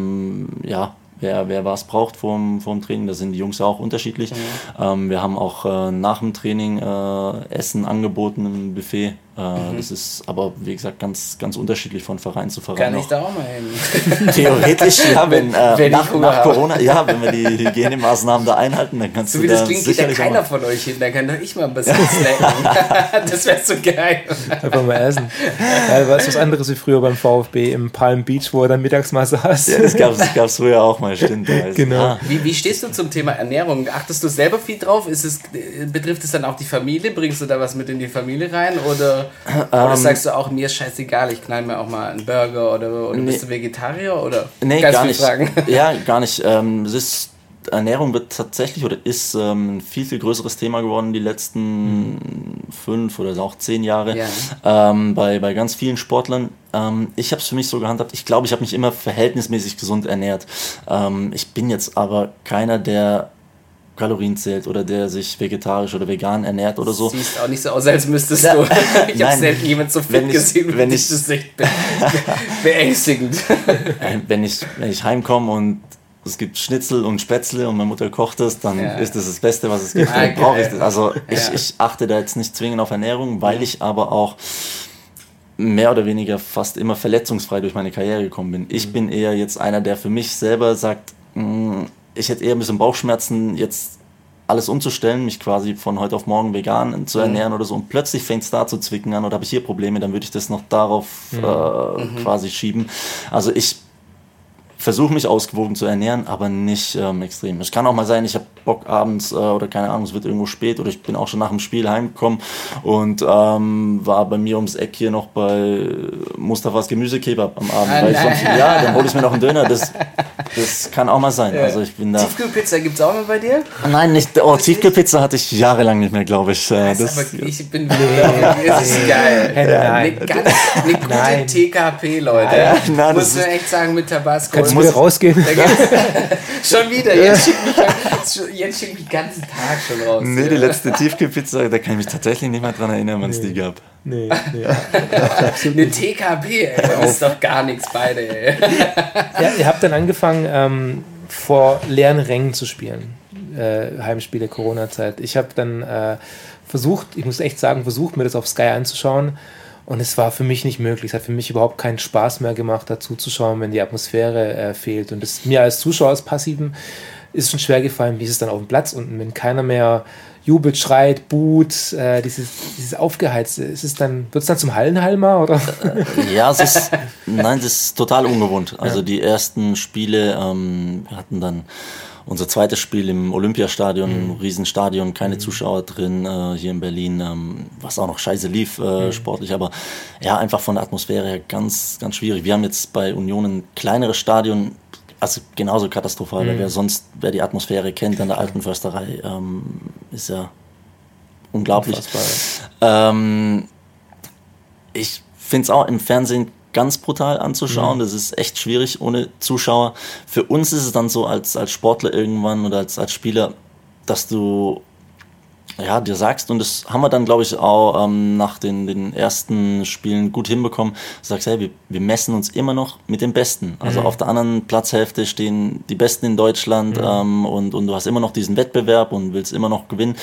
wer was braucht vorm Training, da sind die Jungs ja auch unterschiedlich. Wir haben auch nach dem Training Essen angeboten im Buffet. Das ist aber, wie gesagt, ganz, ganz unterschiedlich von Verein zu Verein. Kann ich da auch mal hin? Theoretisch, wenn nach Corona, wenn wir die Hygienemaßnahmen da einhalten, dann kannst du da sicherlich. So wie das klingt, geht ja keiner von euch hin, dann kann doch ich mal ein bisschen snacken. Das wäre so geil. Einfach mal essen. Ja, war was anderes wie früher beim VfB im Palm Beach, wo er dann mittags mal saß. Ja, das gab's früher auch mal, stimmt. Genau. Wie stehst du zum Thema Ernährung? Achtest du selber viel drauf? Betrifft es dann auch die Familie? Bringst du da was mit in die Familie rein? Oder sagst du auch, mir ist scheißegal, ich knall mir auch mal einen Burger oder bist du Vegetarier? Oder? Nee, gar nicht. Ja, gar nicht. Es ist Ernährung wird tatsächlich oder ist ein viel, viel größeres Thema geworden die letzten 5 oder auch 10 Jahre bei ganz vielen Sportlern. Ich habe es für mich so gehandhabt, ich glaube, ich habe mich immer verhältnismäßig gesund ernährt. Ich bin jetzt aber keiner, der Kalorien zählt oder der sich vegetarisch oder vegan ernährt oder so. Siehst auch nicht so aus, als müsstest du. Ich habe selten jemand so fit gesehen, wenn ich das echt beängstigend. Wenn ich heimkomme und es gibt Schnitzel und Spätzle und meine Mutter kocht das, dann ist das Beste, was es gibt. Dann brauche ich das. Also ich achte da jetzt nicht zwingend auf Ernährung, weil ich aber auch mehr oder weniger fast immer verletzungsfrei durch meine Karriere gekommen bin. Ich bin eher jetzt einer, der für mich selber sagt, ich hätte eher ein bisschen Bauchschmerzen, jetzt alles umzustellen, mich quasi von heute auf morgen vegan zu ernähren oder so, und plötzlich fängt es da zu zwicken an oder habe ich hier Probleme, dann würde ich das noch darauf quasi schieben. Also ich versuche mich ausgewogen zu ernähren, aber nicht extrem. Es kann auch mal sein, ich habe Bock abends oder keine Ahnung, es wird irgendwo spät oder ich bin auch schon nach dem Spiel heimgekommen und war bei mir ums Eck hier noch bei Mustafas Gemüsekebab am Abend. Weil dann hole ich mir noch einen Döner. Das kann auch mal sein. Also ich bin da. Tiefkühlpizza gibt es auch mal bei dir? Nein, nicht. Oh, Tiefkühlpizza hatte ich jahrelang nicht mehr, glaube ich. Aber ich bin das ist geil. Eine gute TKP, Leute. Muss man echt sagen, mit Tabasco. Kannst du wieder rausgehen? Schon wieder. Jetzt schickt mich den ganzen Tag schon raus. Nee, die letzte Tiefkühlpizza, da kann ich mich tatsächlich nicht mehr dran erinnern, wann es die gab. Nee. Eine TKP, ey. Das ist doch gar nichts beide, ey. Ja, ihr habt dann angefangen, vor leeren Rängen zu spielen. Heimspiele, Corona-Zeit. Ich habe dann versucht, mir das auf Sky anzuschauen. Und es war für mich nicht möglich. Es hat für mich überhaupt keinen Spaß mehr gemacht, dazu zu schauen, wenn die Atmosphäre fehlt. Und das mir als Zuschauer, als Passiven, ist schon schwer gefallen, wie ist es dann auf dem Platz unten, wenn keiner mehr jubelt, schreit, buht, dieses Aufgeheizte. Wird es dann zum Hallenhalmer, oder? Ja, das ist total ungewohnt. Also die ersten Spiele, wir hatten dann unser zweites Spiel im Olympiastadion, ein Riesenstadion, keine Zuschauer drin, hier in Berlin, was auch noch scheiße lief, sportlich, aber ja, einfach von der Atmosphäre her ganz, ganz schwierig. Wir haben jetzt bei Union ein kleineres Stadion, also genauso katastrophal, weil wer die Atmosphäre kennt an der Alten Försterei, ist ja unglaublich. Ich finde es auch im Fernsehen ganz brutal anzuschauen. Das ist echt schwierig ohne Zuschauer. Für uns ist es dann so als Sportler irgendwann oder als Spieler, dass du dir sagst, und das haben wir dann, glaube ich, auch nach den ersten Spielen gut hinbekommen, du sagst, hey, wir messen uns immer noch mit den Besten. Also auf der anderen Platzhälfte stehen die Besten in Deutschland und du hast immer noch diesen Wettbewerb und willst immer noch gewinnen.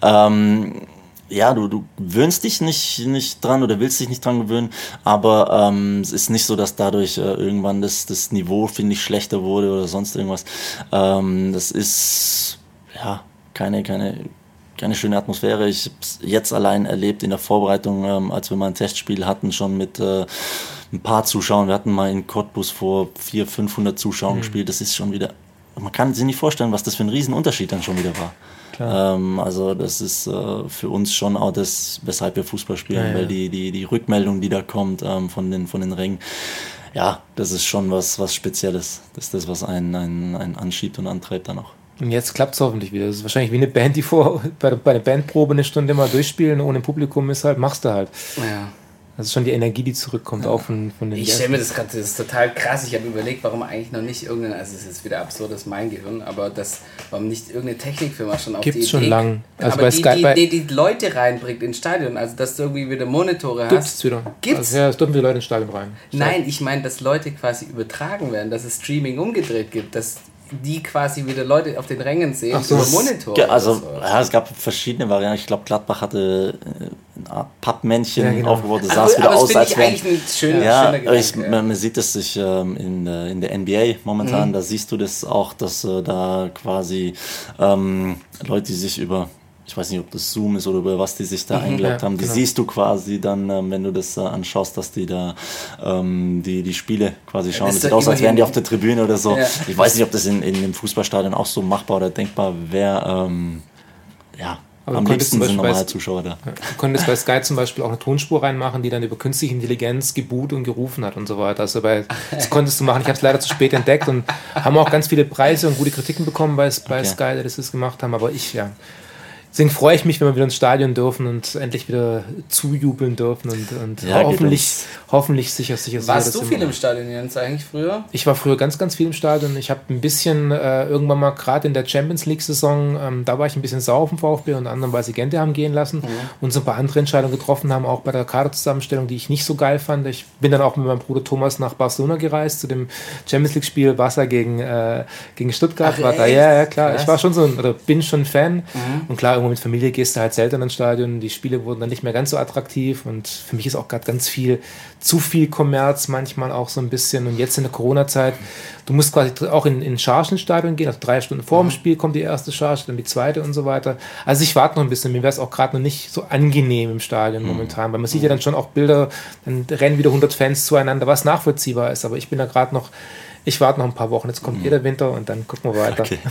Du gewöhnst dich nicht dran oder willst dich nicht dran gewöhnen, aber es ist nicht so, dass dadurch irgendwann das Niveau, finde ich, schlechter wurde oder sonst irgendwas. Das ist keine schöne Atmosphäre. Ich habe es jetzt allein erlebt in der Vorbereitung, als wir mal ein Testspiel hatten, schon mit ein paar Zuschauern. Wir hatten mal in Cottbus vor 400-500 Zuschauern gespielt. Das ist schon wieder, man kann sich nicht vorstellen, was das für ein Riesenunterschied dann schon wieder war. Also das ist für uns schon auch das, weshalb wir Fußball spielen, weil die Rückmeldung, die da kommt von den Rängen, das ist schon was Spezielles. Das ist das, was einen anschiebt und antreibt dann auch. Und jetzt klappt es hoffentlich wieder. Das ist wahrscheinlich wie eine Band, die bei der Bandprobe eine Stunde mal durchspielen, ohne Publikum ist halt, machst du halt. Ja. Das ist schon die Energie, die zurückkommt, auch von den Ich stelle mir das gerade, das ist total krass. Ich habe überlegt, warum eigentlich noch nicht also es ist jetzt wieder absurd, das ist mein Gehirn, aber warum nicht irgendeine Technikfirma schon auf Gibt's die Idee... schon lang. Also aber die Leute reinbringt ins Stadion, also dass du irgendwie wieder Monitore hast. Gibt's wieder. Gibt's? Also, es dürfen die Leute ins Stadion rein. Nein, ich meine, dass Leute quasi übertragen werden, dass es Streaming umgedreht gibt, dass die quasi wieder Leute auf den Rängen sehen über Monitore. Also es gab verschiedene Varianten. Ich glaube, Gladbach hatte eine Art Pappmännchen aufgebaut. Das sah wieder aus, als wäre... schöner Gedanke. Man sieht es sich in der NBA momentan. Da siehst du das auch, dass da quasi Leute, die sich über... Ich weiß nicht, ob das Zoom ist oder über was die sich da eingeloggt haben. Die siehst du quasi dann, wenn du das anschaust, dass die da die Spiele quasi schauen. Das sieht aus, als wären die auf der Tribüne oder so. Ja. Ich weiß nicht, ob das in dem Fußballstadion auch so machbar oder denkbar wäre. am liebsten sind normale Zuschauer da. Du konntest bei Sky zum Beispiel auch eine Tonspur reinmachen, die dann über künstliche Intelligenz gebuht und gerufen hat und so weiter. Also das konntest du machen. Ich habe es leider zu spät entdeckt und haben auch ganz viele Preise und gute Kritiken bekommen bei Sky, die das gemacht haben. Aber deswegen freue ich mich, wenn wir wieder ins Stadion dürfen und endlich wieder zujubeln dürfen und hoffentlich sicher. Warst du viel im Stadion, Jens, eigentlich früher? Ich war früher ganz, ganz viel im Stadion. Ich habe ein bisschen irgendwann mal, gerade in der Champions League-Saison, da war ich ein bisschen sauer auf dem VfB, unter anderem, weil sie Gente haben gehen lassen und so ein paar andere Entscheidungen getroffen haben, auch bei der Kaderzusammenstellung, die ich nicht so geil fand. Ich bin dann auch mit meinem Bruder Thomas nach Barcelona gereist, zu dem Champions League-Spiel Barca gegen Stuttgart. Ach, war da, ja, klar. Krass. Ich war schon bin schon Fan und klar, irgendwo mit Familie gehst du halt selten ins Stadion. Die Spiele wurden dann nicht mehr ganz so attraktiv und für mich ist auch gerade ganz zu viel Kommerz manchmal auch so ein bisschen. Und jetzt in der Corona-Zeit, du musst quasi auch in Chargen ins Stadion gehen, also 3 Stunden vor dem Spiel kommt die erste Charge, dann die zweite und so weiter. Also ich warte noch ein bisschen, mir wäre es auch gerade noch nicht so angenehm im Stadion momentan, weil man sieht ja dann schon auch Bilder, dann rennen wieder 100 Fans zueinander, was nachvollziehbar ist, aber ich bin da gerade noch. Ich warte noch ein paar Wochen, jetzt kommt der Winter und dann gucken wir weiter. Okay.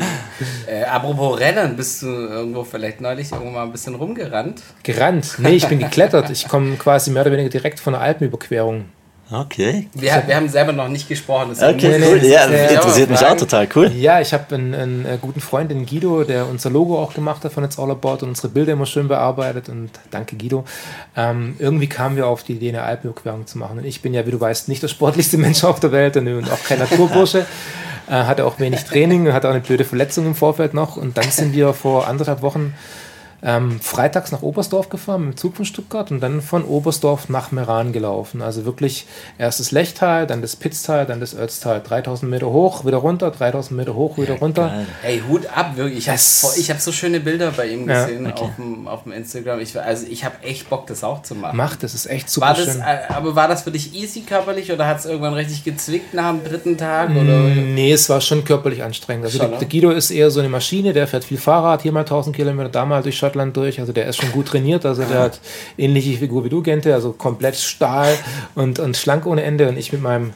Apropos Rennen, bist du irgendwo vielleicht neulich irgendwo mal ein bisschen rumgerannt? Gerannt? Nee, ich bin geklettert. Ich komme quasi mehr oder weniger direkt von der Alpenüberquerung. Okay. Wir haben selber noch nicht gesprochen. Okay, cool. Ja, interessiert mich auch total. Cool. Ja, ich habe einen guten Freund, den Guido, der unser Logo auch gemacht hat von It's All About und unsere Bilder immer schön bearbeitet und danke Guido. Irgendwie kamen wir auf die Idee, eine Alpenüberquerung zu machen und ich bin ja, wie du weißt, nicht der sportlichste Mensch auf der Welt und auch kein Naturbursche. Hatte auch wenig Training, hatte auch eine blöde Verletzung im Vorfeld noch und dann sind wir vor 1,5 Wochen freitags nach Oberstdorf gefahren mit dem Zug von Stuttgart und dann von Oberstdorf nach Meran gelaufen. Also wirklich erst das Lechtal, dann das Pitztal, dann das Ötztal. 3000 Meter hoch, wieder runter, 3000 Meter hoch, wieder runter. Geil. Ey, Hut ab, wirklich. Ich hab so schöne Bilder bei ihm gesehen auf dem Instagram. Ich habe echt Bock, das auch zu machen. Das ist echt super schön. Aber war das für dich easy körperlich oder hat es irgendwann richtig gezwickt nach dem 3. Tag? Oder? Nee, es war schon körperlich anstrengend. Also der Guido ist eher so eine Maschine, der fährt viel Fahrrad, hier mal 1000 Kilometer, da mal durch Schottland durch, also der ist schon gut trainiert, also der hat ähnliche Figur wie du, Gente, also komplett Stahl und schlank ohne Ende und ich mit meinem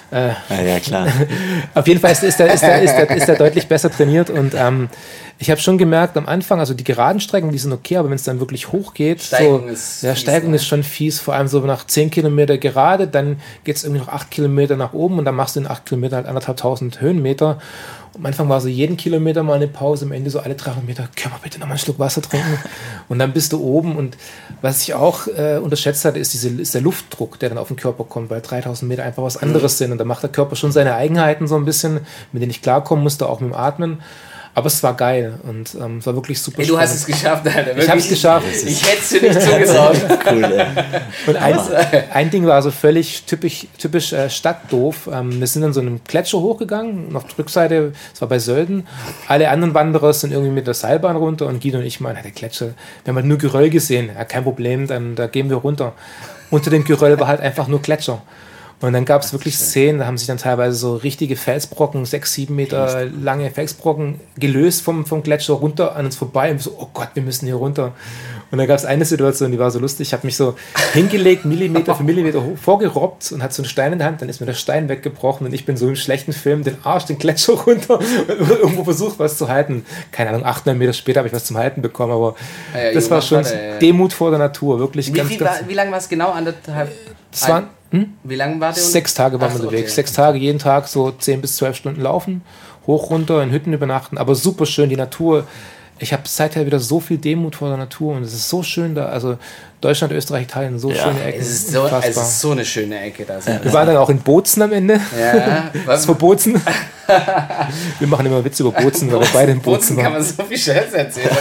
ja, klar. Auf jeden Fall ist er deutlich besser trainiert und ich habe schon gemerkt am Anfang, also die geraden Strecken, die sind okay, aber wenn es dann wirklich hoch geht, Steigung ist schon fies, vor allem so nach 10 Kilometer gerade, dann geht es irgendwie noch 8 Kilometer nach oben und dann machst du in 8 Kilometer halt 1500 Höhenmeter. Am Anfang war so jeden Kilometer mal eine Pause, am Ende so alle 300 Meter, können wir bitte nochmal einen Schluck Wasser trinken? Und dann bist du oben und was ich auch unterschätzt hatte, ist der Luftdruck, der dann auf den Körper kommt, weil 3000 Meter einfach was anderes sind und da macht der Körper schon seine Eigenheiten so ein bisschen, mit denen ich klarkommen musste, auch mit dem Atmen. Aber es war geil und es war wirklich super spannend. Du hast es geschafft, Alter. Wirklich. Ich habe es geschafft. Ich hätte es dir nicht zugetraut. Cool, ey. Und ein Ding war so völlig typisch stadtdoof. Wir sind dann so einen Gletscher hochgegangen, auf der Rückseite, das war bei Sölden. Alle anderen Wanderer sind irgendwie mit der Seilbahn runter und Guido und ich meinen, der Gletscher, wir haben halt nur Geröll gesehen. Ja, kein Problem, dann da gehen wir runter. Unter dem Geröll war halt einfach nur Gletscher. Und dann gab es wirklich Szenen, da haben sich dann teilweise so richtige Felsbrocken, 6-7 Meter lange Felsbrocken gelöst vom Gletscher runter an uns vorbei. Und so, oh Gott, wir müssen hier runter. Und dann gab es eine Situation, die war so lustig. Ich habe mich so hingelegt, Millimeter für Millimeter vorgerobbt und hatte so einen Stein in der Hand. Dann ist mir der Stein weggebrochen und ich bin so im schlechten Film den Gletscher runter und irgendwo versucht, was zu halten. Keine Ahnung, 8-9 Meter später habe ich was zum Halten bekommen, aber das war schon Demut vor der Natur. Wirklich Wie lange war es genau? Das waren... Wie lange war der? 6 Tage waren wir unterwegs. 6 Tage, jeden Tag so 10 bis 12 Stunden laufen, hoch, runter, in Hütten übernachten, aber super schön, die Natur. Ich habe seither wieder so viel Demut vor der Natur und es ist so schön da, also Deutschland, Österreich, Italien, so schöne Ecken. Es ist so eine schöne Ecke da. Wir waren dann auch in Bozen am Ende. Ja. Was für Bozen? Wir machen immer Witze über Bozen, weil wir beide in Bozen waren. Kann man so viel Scheiß erzählen.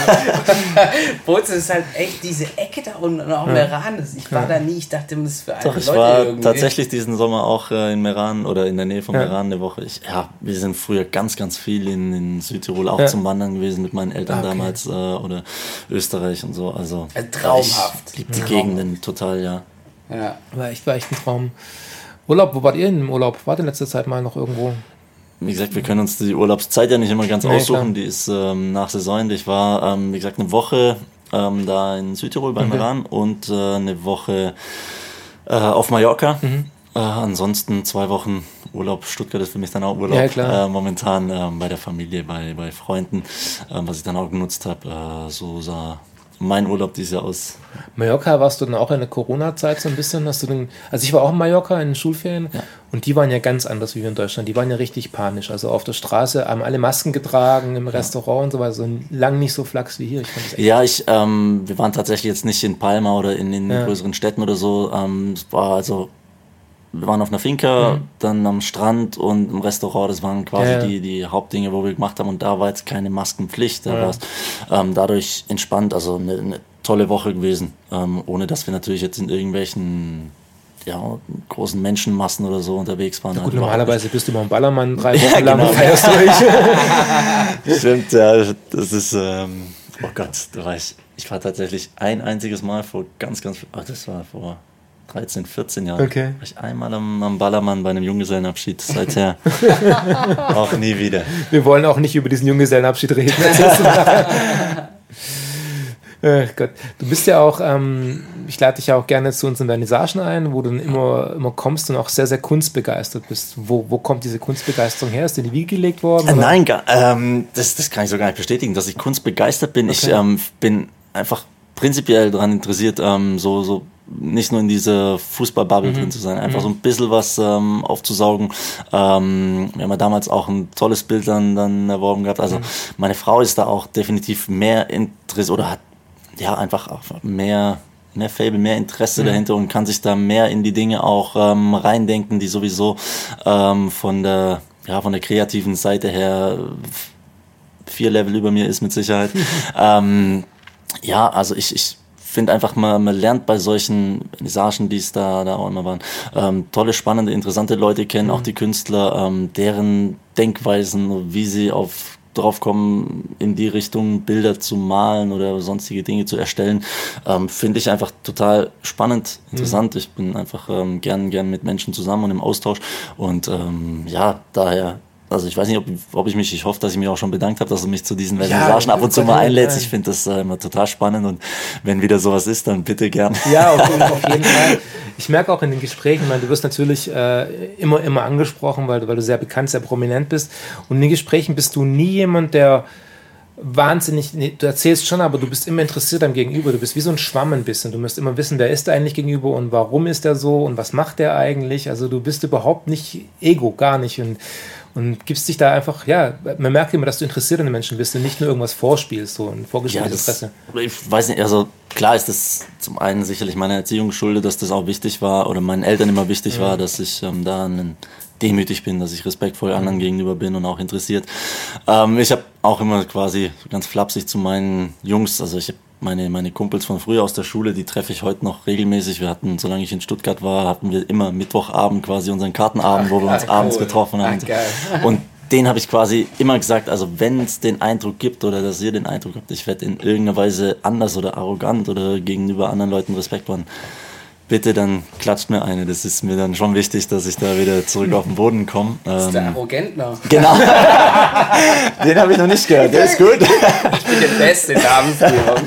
Bozen ist halt echt diese Ecke da unten und auch Meran. Ich war da nie, ich dachte, das ist für alte Leute. Ich war tatsächlich diesen Sommer auch in Meran oder in der Nähe von Meran eine Woche. Wir sind früher ganz, ganz viel in Südtirol auch zum Wandern gewesen mit meinen Eltern damals oder Österreich und so. Also traumhaft. Die Gegenden total, ja. War echt ein Traum. Urlaub, wo wart ihr denn im Urlaub? Wart ihr in letzter Zeit mal noch irgendwo? Wie gesagt, wir können uns die Urlaubszeit ja nicht immer ganz aussuchen. Klar. Die ist nach Saison. Ich war, wie gesagt, eine Woche da in Südtirol bei Meran und eine Woche auf Mallorca. Ansonsten 2 Wochen Urlaub. Stuttgart ist für mich dann auch Urlaub. Ja, klar. Momentan bei der Familie, bei Freunden, was ich dann auch genutzt habe. So sah mein Urlaub dieses Jahr aus. Mallorca warst du dann auch in der Corona-Zeit so ein bisschen? Also ich war auch in Mallorca in den Schulferien und die waren ja ganz anders wie wir in Deutschland. Die waren ja richtig panisch. Also auf der Straße haben alle Masken getragen, im Restaurant und so weiter. So lang nicht so flachs wie hier. Wir waren tatsächlich jetzt nicht in Palma oder in größeren Städten oder so. Es war wir waren auf einer Finca, dann am Strand und im Restaurant. Das waren quasi die Hauptdinge, wo wir gemacht haben. Und da war jetzt keine Maskenpflicht. Da war es dadurch entspannt. Also eine tolle Woche gewesen. Ohne dass wir natürlich jetzt in irgendwelchen großen Menschenmassen oder so unterwegs waren. Ja, gut, normalerweise bist du beim Ballermann 3 Wochen lang und feierst durch. Stimmt, ja. Das ist, oh Gott, ich war tatsächlich ein einziges Mal das war vor 13, 14 Jahren. Okay. War ich einmal am Ballermann bei einem Junggesellenabschied. Seither auch nie wieder. Wir wollen auch nicht über diesen Junggesellenabschied reden. Gott. Du bist ja auch, ich lade dich ja auch gerne zu unseren Vernissagen ein, wo du dann immer kommst und auch sehr, sehr kunstbegeistert bist. Wo kommt diese Kunstbegeisterung her? Ist dir in die Wiege gelegt worden? Nein, das kann ich so gar nicht bestätigen, dass ich kunstbegeistert bin. Okay. Ich bin einfach prinzipiell daran interessiert, so nicht nur in dieser Fußballbubble drin zu sein, einfach so ein bisschen was aufzusaugen. Wir haben ja damals auch ein tolles Bild dann erworben gehabt. Also meine Frau ist da auch definitiv mehr interessiert oder hat einfach auch mehr Faible, mehr Interesse dahinter und kann sich da mehr in die Dinge auch reindenken, die sowieso von der kreativen Seite her 4 Level über mir ist mit Sicherheit. Also ich finde einfach, man lernt bei solchen Vernissagen, die es da auch immer waren, tolle, spannende, interessante Leute kennen, auch die Künstler, deren Denkweisen, wie sie drauf kommen, in die Richtung Bilder zu malen oder sonstige Dinge zu erstellen, finde ich einfach total spannend, interessant. Ich bin einfach gern mit Menschen zusammen und im Austausch und daher. Also ich weiß nicht, ich hoffe, dass ich mich auch schon bedankt habe, dass du mich zu diesen Vernissagen ab und zu mal einlädst. Ich finde das immer total spannend und wenn wieder sowas ist, dann bitte gern. Ja, auf jeden Fall. Ich merke auch in den Gesprächen, du wirst natürlich immer angesprochen, weil du sehr bekannt, sehr prominent bist und in den Gesprächen bist du nie jemand, der du erzählst schon, aber du bist immer interessiert am Gegenüber. Du bist wie so ein Schwamm ein bisschen. Du musst immer wissen, wer ist da eigentlich gegenüber und warum ist der so und was macht der eigentlich. Also du bist überhaupt nicht Ego, gar nicht und gibst dich da einfach, man merkt immer, dass du interessiert an den Menschen bist und nicht nur irgendwas vorspielst, so ein vorgespieltes Interesse. Ich weiß nicht, also klar ist das zum einen sicherlich meiner Erziehung geschuldet, dass das auch wichtig war oder meinen Eltern immer wichtig war, dass ich demütig bin, dass ich respektvoll anderen gegenüber bin und auch interessiert. Ich habe auch immer quasi ganz flapsig zu meinen Jungs, also ich habe meine Kumpels von früher aus der Schule, die treffe ich heute noch regelmäßig. Wir hatten, solange ich in Stuttgart war, hatten wir immer Mittwochabend quasi unseren Kartenabend, wo wir uns abends getroffen haben. Und denen habe ich quasi immer gesagt, also wenn es den Eindruck gibt oder dass ihr den Eindruck habt, ich werde in irgendeiner Weise anders oder arrogant oder gegenüber anderen Leuten respektvoll, bitte, dann klatscht mir eine. Das ist mir dann schon wichtig, dass ich da wieder zurück auf den Boden komme. Das ist der Arrogantner. Genau. Den habe ich noch nicht gehört. Der ist gut. Ich bin der Beste in Namensgebung.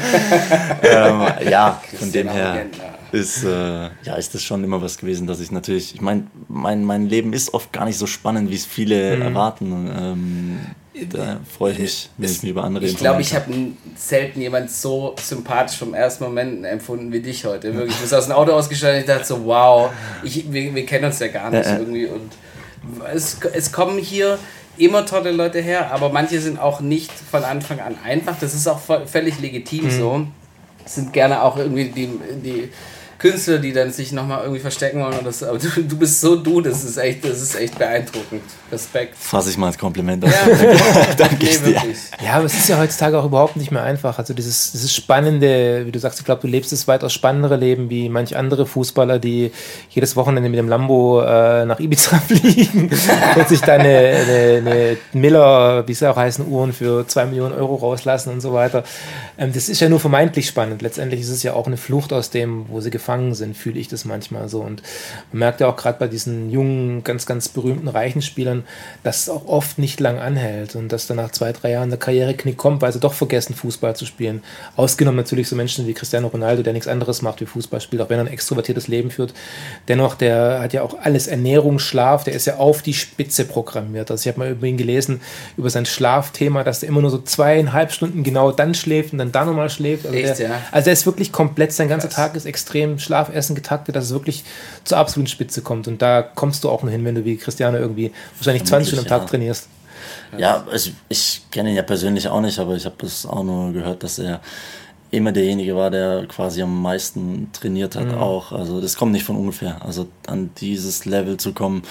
Von dem her ist das schon immer was gewesen, dass ich natürlich, ich meine, mein Leben ist oft gar nicht so spannend, wie es viele erwarten. Da freue ich mich, wenn ich mich über andere Ich glaube, ich habe selten jemand so sympathisch vom ersten Moment empfunden wie dich heute. Wirklich, du bist aus dem Auto ausgestiegen und ich dachte so, wow, wir kennen uns ja gar nicht irgendwie. Und es kommen hier immer tolle Leute her, aber manche sind auch nicht von Anfang an einfach. Das ist auch völlig legitim so. Es sind gerne auch irgendwie die Künstler, die dann sich nochmal irgendwie verstecken wollen. Aber du bist so das ist echt beeindruckend. Respekt. Fasse ich mal als Kompliment. Danke dir. Ja, aber es ist ja heutzutage auch überhaupt nicht mehr einfach. Also dieses spannende, wie du sagst, ich glaube, du lebst das weitaus spannendere Leben wie manch andere Fußballer, die jedes Wochenende mit dem Lambo nach Ibiza fliegen und sich dann eine Miller, wie es auch heißen, Uhren für 2 Millionen Euro rauslassen und so weiter. Das ist ja nur vermeintlich spannend. Letztendlich ist es ja auch eine Flucht aus dem, wo sie gefangen gefangen sind, fühle ich das manchmal so. Und man merkt ja auch gerade bei diesen jungen, ganz, ganz berühmten, reichen Spielern, dass es auch oft nicht lang anhält und dass dann nach 2-3 Jahren der Karriereknick kommt, weil sie doch vergessen, Fußball zu spielen. Ausgenommen natürlich so Menschen wie Cristiano Ronaldo, der nichts anderes macht wie Fußball spielt, auch wenn er ein extrovertiertes Leben führt. Dennoch, der hat ja auch alles, Ernährung, Schlaf, der ist ja auf die Spitze programmiert. Also ich habe mal über ihn gelesen, über sein Schlafthema, dass er immer nur so 2,5 Stunden genau dann schläft und dann da nochmal schläft. Also echt, also er ist wirklich komplett, sein ganzer Tag ist extrem Schlafessen getaktet, dass es wirklich zur absoluten Spitze kommt. Und da kommst du auch nur hin, wenn du wie Cristiano irgendwie wahrscheinlich 20 Stunden am Tag trainierst. Ja, also ich kenne ihn ja persönlich auch nicht, aber ich habe das auch nur gehört, dass er immer derjenige war, der quasi am meisten trainiert hat auch. Also das kommt nicht von ungefähr. Also an dieses Level zu kommen,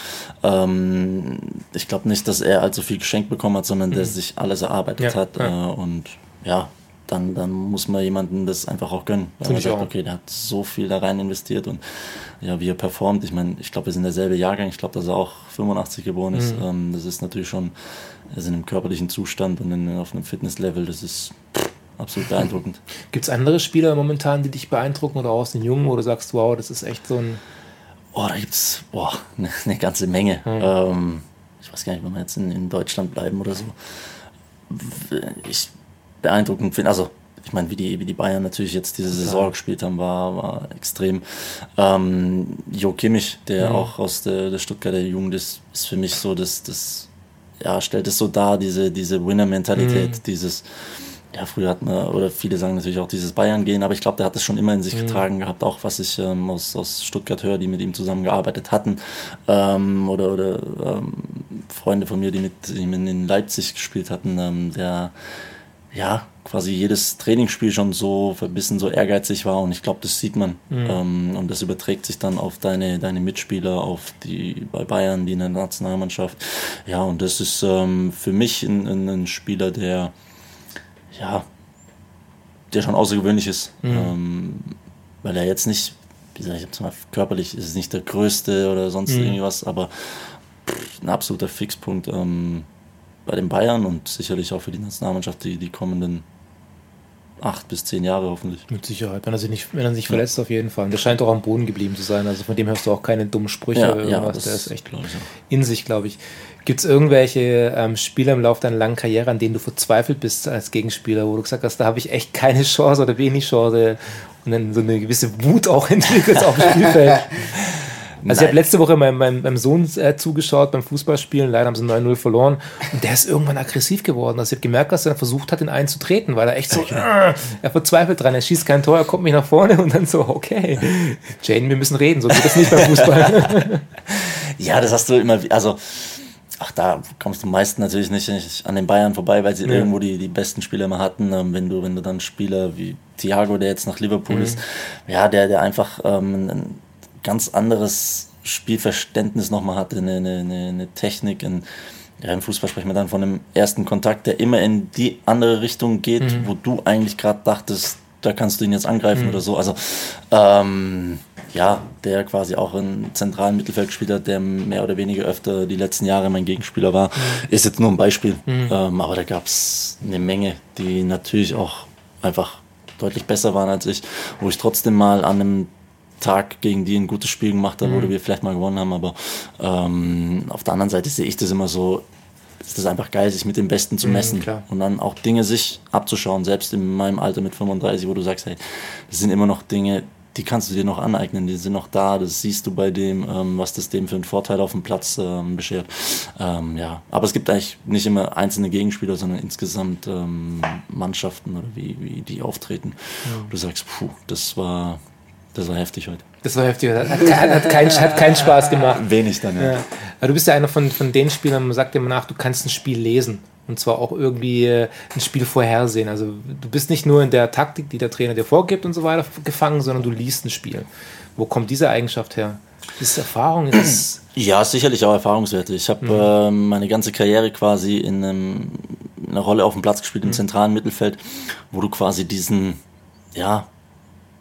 ich glaube nicht, dass er allzu viel geschenkt bekommen hat, sondern der sich alles erarbeitet hat. Und ja, dann muss man jemandem das einfach auch gönnen. Weil man sagt, okay, der hat so viel da rein investiert und ja, wie er performt. Ich meine, ich glaube, wir sind derselbe Jahrgang. Ich glaube, dass er auch 85 geboren ist. Das ist natürlich schon, er ist in einem körperlichen Zustand und auf einem Fitnesslevel, das ist absolut beeindruckend. Gibt es andere Spieler momentan, die dich beeindrucken oder auch aus den Jungen, wo du sagst, wow, das ist echt so ein... Oh, da gibt es eine ganze Menge. Ich weiß gar nicht, wenn wir jetzt in Deutschland bleiben oder so. Ich beeindruckend finde, also ich meine, wie die Bayern natürlich jetzt diese Saison gespielt haben, war extrem. Jo Kimmich, der auch aus der Stuttgarter Jugend ist für mich so, stellt es so dar, diese Winner-Mentalität, dieses... Ja, früher hat man, oder viele sagen natürlich auch dieses Bayern-Gehen, aber ich glaube, der hat das schon immer in sich getragen gehabt, auch was ich aus Stuttgart höre, die mit ihm zusammengearbeitet hatten, oder Freunde von mir, die mit ihm in Leipzig gespielt hatten, der ja quasi jedes Trainingsspiel schon so verbissen, so ehrgeizig war und ich glaube, das sieht man und das überträgt sich dann auf deine Mitspieler, auf die bei Bayern, die in der Nationalmannschaft. Ja, und das ist für mich ein Spieler, der schon außergewöhnlich ist, weil er jetzt nicht, wie sag ich jetzt mal, körperlich ist es nicht der Größte oder sonst irgendwas, aber ein absoluter Fixpunkt bei den Bayern und sicherlich auch für die Nationalmannschaft die kommenden 8 bis 10 Jahre hoffentlich. Mit Sicherheit, wenn er sich verletzt auf jeden Fall. Und der scheint auch am Boden geblieben zu sein, also von dem hörst du auch keine dummen Sprüche oder irgendwas, der ist echt in sich, glaube ich. Gibt es irgendwelche Spieler im Laufe deiner langen Karriere, an denen du verzweifelt bist als Gegenspieler, wo du gesagt hast, da habe ich echt keine Chance oder wenig Chance und dann so eine gewisse Wut auch entwickelt auf dem Spielfeld? Also ich habe letzte Woche meinem Sohn zugeschaut beim Fußballspielen, leider haben sie 9-0 verloren und der ist irgendwann aggressiv geworden. Also ich habe gemerkt, dass er versucht hat, ihn einzutreten, weil er echt so, er verzweifelt dran, er schießt kein Tor, er kommt mich nach vorne und dann so, okay, Jane, wir müssen reden, so geht das nicht beim Fußball. Ja, das hast du immer, also da kommst du meist natürlich nicht an den Bayern vorbei, weil sie irgendwo die besten Spieler immer hatten. Wenn du dann Spieler wie Thiago, der jetzt nach Liverpool ist, ja, der einfach ein ganz anderes Spielverständnis nochmal hat, eine Technik. Im Fußball sprechen wir dann von einem ersten Kontakt, der immer in die andere Richtung geht, wo du eigentlich gerade dachtest, da kannst du ihn jetzt angreifen oder so. Also der quasi auch einen zentralen Mittelfeld gespielt hat, der mehr oder weniger öfter die letzten Jahre mein Gegenspieler war, ist jetzt nur ein Beispiel. Aber da gab es eine Menge, die natürlich auch einfach deutlich besser waren als ich, wo ich trotzdem mal an einem Tag gegen die ein gutes Spiel gemacht habe, wo wir vielleicht mal gewonnen haben, aber auf der anderen Seite sehe ich das immer so, ist das einfach geil, sich mit dem Besten zu messen und dann auch Dinge sich abzuschauen, selbst in meinem Alter mit 35, wo du sagst, hey, das sind immer noch Dinge, die kannst du dir noch aneignen, die sind noch da, das siehst du bei dem, was das dem für einen Vorteil auf dem Platz beschert. Aber es gibt eigentlich nicht immer einzelne Gegenspieler, sondern insgesamt Mannschaften oder wie die auftreten. Du sagst, das war heftig heute. Das war heftig. Hat keinen Spaß gemacht. Wenig dann, ja. Aber du bist ja einer von den Spielern, man sagt immer nach, du kannst ein Spiel lesen. Und zwar auch irgendwie ein Spiel vorhersehen. Also du bist nicht nur in der Taktik, die der Trainer dir vorgibt und so weiter, gefangen, sondern du liest ein Spiel. Wo kommt diese Eigenschaft her? Ist das Erfahrung? Ja, sicherlich auch Erfahrungswerte. Ich habe meine ganze Karriere quasi in einer Rolle auf dem Platz gespielt, im zentralen Mittelfeld, wo du quasi diesen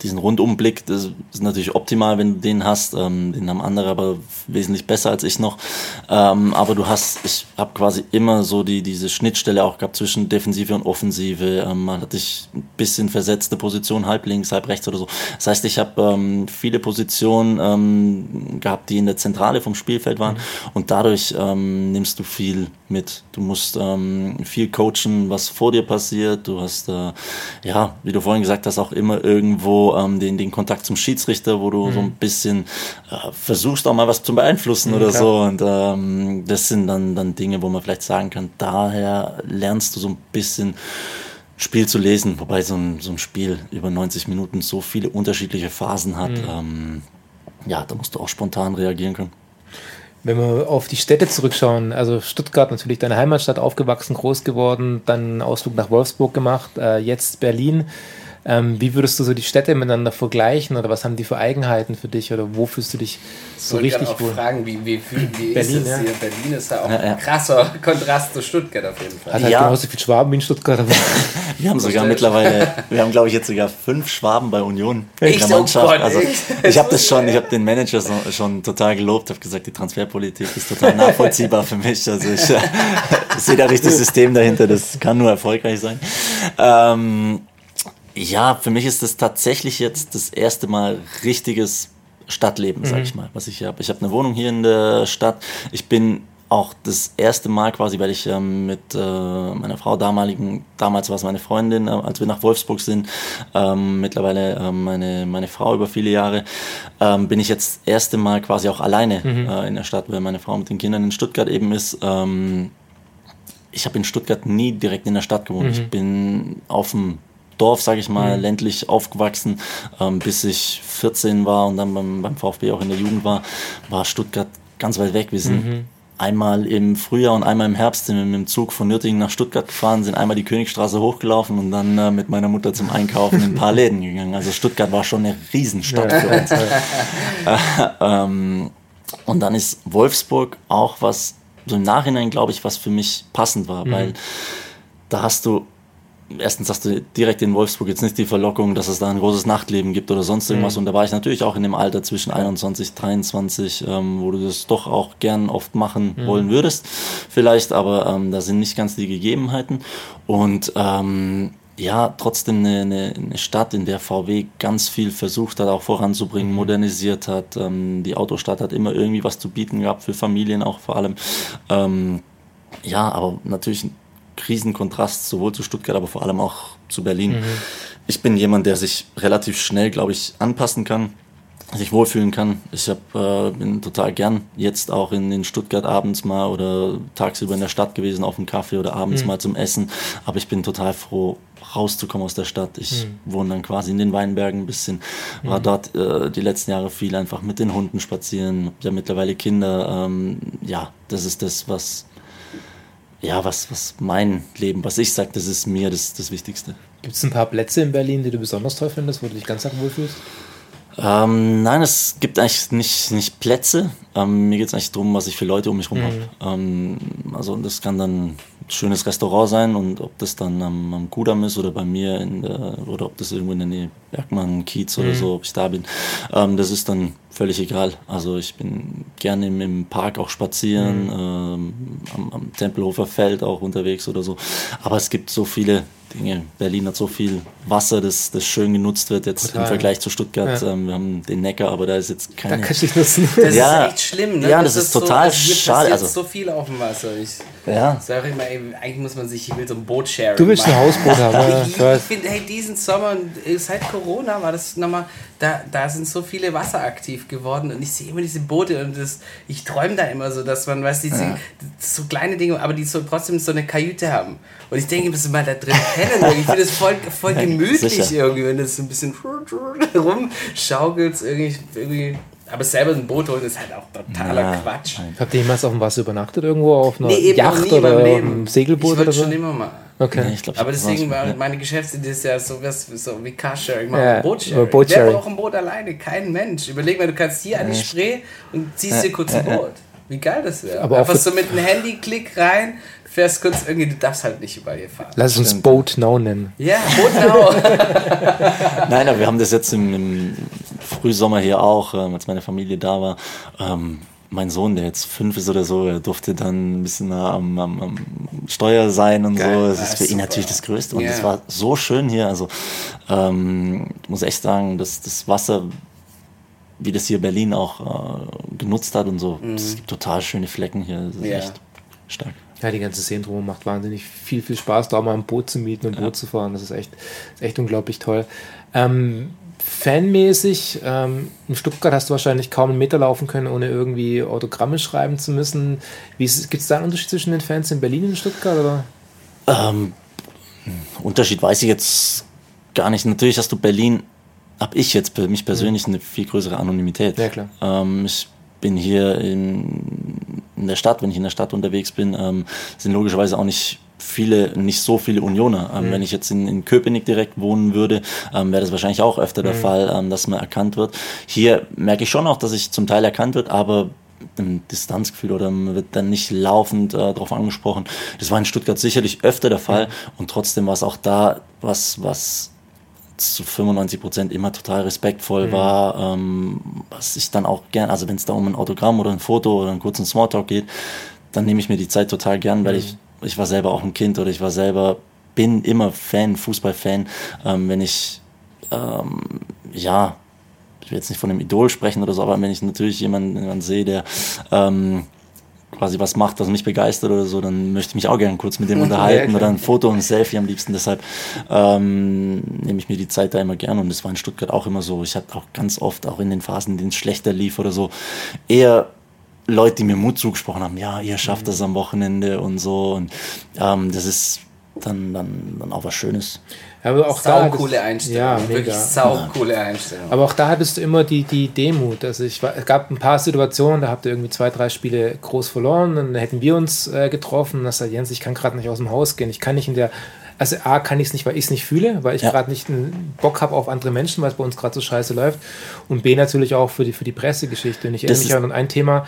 diesen Rundumblick, das ist natürlich optimal, wenn du den hast. Den haben andere aber wesentlich besser als ich noch. Aber ich habe quasi immer so diese Schnittstelle auch gehabt zwischen Defensive und Offensive. Mal hatte ich ein bisschen versetzte Position, halb links, halb rechts oder so. Das heißt, ich habe viele Positionen gehabt, die in der Zentrale vom Spielfeld waren. Und dadurch nimmst du viel mit. Du musst viel coachen, was vor dir passiert. Du hast, wie du vorhin gesagt hast, auch immer irgendwo den Kontakt zum Schiedsrichter, wo du so ein bisschen versuchst auch mal was zu beeinflussen oder so. Und das sind dann Dinge, wo man vielleicht sagen kann, daher lernst du so ein bisschen Spiel zu lesen, wobei so ein Spiel über 90 Minuten so viele unterschiedliche Phasen hat. Da musst du auch spontan reagieren können. Wenn wir auf die Städte zurückschauen, also Stuttgart natürlich deine Heimatstadt, aufgewachsen, groß geworden, dann einen Ausflug nach Wolfsburg gemacht, jetzt Berlin. Wie würdest du so die Städte miteinander vergleichen oder was haben die für Eigenheiten für dich oder wo fühlst du dich so richtig wohl? Ich fragen, wie Berlin, ist es hier? Berlin ist ja auch ein krasser Kontrast zu Stuttgart auf jeden Fall. Hat halt genauso viel Schwaben wie in Stuttgart. Wir haben sogar mittlerweile, glaube ich jetzt sogar 5 Schwaben bei Union in der Mannschaft. Oh Gott, also ich habe den Manager schon total gelobt, habe gesagt, die Transferpolitik ist total nachvollziehbar für mich. Also ich sehe da richtig das System dahinter, das kann nur erfolgreich sein. Für mich ist das tatsächlich jetzt das erste Mal richtiges Stadtleben, sag ich mal, was ich habe. Ich habe eine Wohnung hier in der Stadt. Ich bin auch das erste Mal quasi, weil ich mit meiner Frau damals war es meine Freundin, als wir nach Wolfsburg sind, mittlerweile meine Frau über viele Jahre, bin ich jetzt das erste Mal quasi auch alleine in der Stadt, weil meine Frau mit den Kindern in Stuttgart eben ist. Ich habe in Stuttgart nie direkt in der Stadt gewohnt. Ich bin auf dem Dorf, sage ich mal, ländlich aufgewachsen, bis ich 14 war und dann beim VfB auch in der Jugend war Stuttgart ganz weit weg. Wir sind einmal im Frühjahr und einmal im Herbst sind wir mit dem Zug von Nürtingen nach Stuttgart gefahren, sind einmal die Königstraße hochgelaufen und dann mit meiner Mutter zum Einkaufen in ein paar Läden gegangen. Also Stuttgart war schon eine Riesenstadt für uns. Und dann ist Wolfsburg auch was, so im Nachhinein glaube ich, was für mich passend war, weil da erstens hast du direkt in Wolfsburg jetzt nicht die Verlockung, dass es da ein großes Nachtleben gibt oder sonst irgendwas. Und da war ich natürlich auch in dem Alter zwischen 21, 23, wo du das doch auch gern oft machen wollen würdest. Vielleicht, aber da sind nicht ganz die Gegebenheiten. Und trotzdem eine Stadt, in der VW ganz viel versucht hat, auch voranzubringen, modernisiert hat. Die Autostadt hat immer irgendwie was zu bieten gehabt, für Familien auch vor allem. Aber natürlich Riesenkontrast sowohl zu Stuttgart, aber vor allem auch zu Berlin. Ich bin jemand, der sich relativ schnell, glaube ich, anpassen kann, sich wohlfühlen kann. Ich bin total gern jetzt auch in Stuttgart abends mal oder tagsüber in der Stadt gewesen auf einen Kaffee oder abends mal zum Essen. Aber ich bin total froh, rauszukommen aus der Stadt. Ich wohne dann quasi in den Weinbergen ein bisschen, war dort die letzten Jahre viel einfach mit den Hunden spazieren, habe ja mittlerweile Kinder. Das ist das, was mein Leben, was ich sage, das ist mir das Wichtigste. Gibt es ein paar Plätze in Berlin, die du besonders toll findest, wo du dich ganz wohlfühlst? Nein, es gibt eigentlich nicht Plätze. Mir geht es eigentlich darum, was ich für Leute um mich herum habe. Also das kann dann ein schönes Restaurant sein und ob das dann am Kudamm ist oder bei mir oder ob das irgendwo in der Nähe Bergmann, Kiez oder so, ob ich da bin, das ist dann völlig egal. Also ich bin gerne im Park auch spazieren, am Tempelhofer Feld auch unterwegs oder so. Aber es gibt so viele Dinge. Berlin hat so viel Wasser, das schön genutzt wird jetzt total, im Vergleich zu Stuttgart. Wir haben den Neckar, aber da ist jetzt keine... Da kannst du nicht nutzen. Das ist echt schlimm, ne? Ja, das ist total so, schade. Also so viel auf dem Wasser. Ich sage immer, eigentlich muss man ich will so ein Boot sharen. Du willst ein Hausboot haben. Ich finde, diesen Sommer, seit Corona war das nochmal, da sind so viele Wasser aktiv geworden und ich sehe immer diese Boote und ich träume da immer so, dass man, so kleine Dinge, aber die so trotzdem so eine Kajüte haben. Und ich denke, müssen mal da drin pennen. Ich finde das voll gemütlich irgendwie, wenn das so ein bisschen rumschaukelt irgendwie. Aber selber ein Boot holen ist halt auch totaler Quatsch. Habt ihr jemals auf dem Wasser übernachtet irgendwo? Auf einer Yacht oder auf einem Segelboot oder so? Schon immer mal. Okay. Nee, glaub, aber deswegen war meine Geschäftsidee ist ja so wie Carsharing, Bootsharing. Wer braucht ein Boot alleine? Kein Mensch. Überleg mal, du kannst hier an die Spree und ziehst dir kurz ein Boot. Wie geil das wäre. Einfach so mit einem Handy-Klick rein, fährst kurz irgendwie, du darfst halt nicht überall hier fahren. Lass uns Boat Now nennen. Ja, Boat Now. Nein, aber wir haben das jetzt im Frühsommer hier auch, als meine Familie da war. Mein Sohn, der jetzt 5 ist oder so, er durfte dann ein bisschen am Steuer sein und geil, so. Das ist für ihn natürlich das Größte. Und es war so schön hier. Also ich muss echt sagen, dass das Wasser, wie das hier Berlin auch genutzt hat und so, es gibt total schöne Flecken hier. Das ist echt stark. Ja, die ganze Szene drumherum macht wahnsinnig viel Spaß, da mal ein Boot zu mieten und ein Boot zu fahren. Das ist echt unglaublich toll. Fanmäßig, in Stuttgart hast du wahrscheinlich kaum einen Meter laufen können, ohne irgendwie Autogramme schreiben zu müssen. Gibt es da einen Unterschied zwischen den Fans in Berlin und in Stuttgart? Oder? Unterschied weiß ich jetzt gar nicht. Natürlich hast du Berlin, habe ich jetzt für mich persönlich eine viel größere Anonymität. Ja, klar. Ich bin hier in der Stadt, wenn ich in der Stadt unterwegs bin, sind logischerweise auch nicht so viele Unioner. Wenn ich jetzt in Köpenick direkt wohnen würde, wäre das wahrscheinlich auch öfter der Fall, dass man erkannt wird. Hier merke ich schon auch, dass ich zum Teil erkannt wird, aber ein Distanzgefühl oder man wird dann nicht laufend darauf angesprochen. Das war in Stuttgart sicherlich öfter der Fall und trotzdem war es auch da, was zu 95% immer total respektvoll war, was ich dann auch gern, also wenn es da um ein Autogramm oder ein Foto oder einen kurzen Smalltalk geht, dann nehme ich mir die Zeit total gern, weil ich war selber auch ein Kind oder bin immer Fußballfan, wenn ich, ich will jetzt nicht von einem Idol sprechen oder so, aber wenn ich natürlich jemanden sehe, der quasi was macht, was mich begeistert oder so, dann möchte ich mich auch gerne kurz mit dem unterhalten oder ein Foto und ein Selfie am liebsten. Deshalb nehme ich mir die Zeit da immer gerne und das war in Stuttgart auch immer so. Ich hatte auch ganz oft, auch in den Phasen, in denen es schlechter lief oder so, eher Leute, die mir Mut zugesprochen haben, ja, ihr schafft das am Wochenende und so und das ist dann auch was Schönes. Aber auch saucoole Einstellung. Ja, wirklich saucoole Einstellung. Aber auch da hattest du immer die Demut. Also es gab ein paar Situationen, da habt ihr irgendwie 2, 3 Spiele groß verloren, dann hätten wir uns getroffen und das sagt, Jens, ich kann gerade nicht aus dem Haus gehen, ich kann nicht also A, kann ich es nicht, weil ich es nicht fühle, weil ich gerade nicht einen Bock habe auf andere Menschen, weil es bei uns gerade so scheiße läuft. Und B, natürlich auch für die Pressegeschichte. Und ich erinnere mich an ein Thema,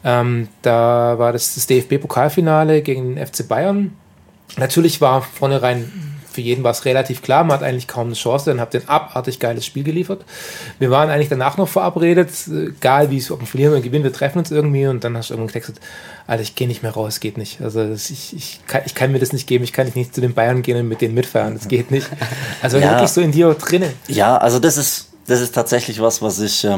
da war das DFB-Pokalfinale gegen den FC Bayern. Natürlich war vornherein für jeden war es relativ klar, man hat eigentlich kaum eine Chance, dann habt ihr ein abartig geiles Spiel geliefert. Wir waren eigentlich danach noch verabredet, egal wie es, ob wir verlieren oder gewinnen, wir treffen uns irgendwie und dann hast du irgendwann getextet, Alter, ich gehe nicht mehr raus, geht nicht. Also ich kann mir das nicht geben, ich kann nicht zu den Bayern gehen und mit denen mitfeiern, das geht nicht. Also wirklich so in dir drinnen. Ja, also das ist tatsächlich was ich so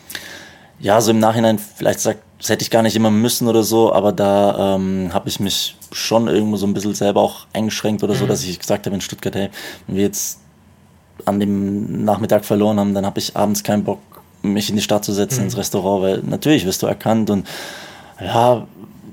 im Nachhinein vielleicht sage, das hätte ich gar nicht immer müssen oder so, aber da habe ich mich schon irgendwo so ein bisschen selber auch eingeschränkt oder so, dass ich gesagt habe in Stuttgart, hey, wenn wir jetzt an dem Nachmittag verloren haben, dann habe ich abends keinen Bock, mich in die Stadt zu setzen, ins Restaurant, weil natürlich wirst du erkannt und ja,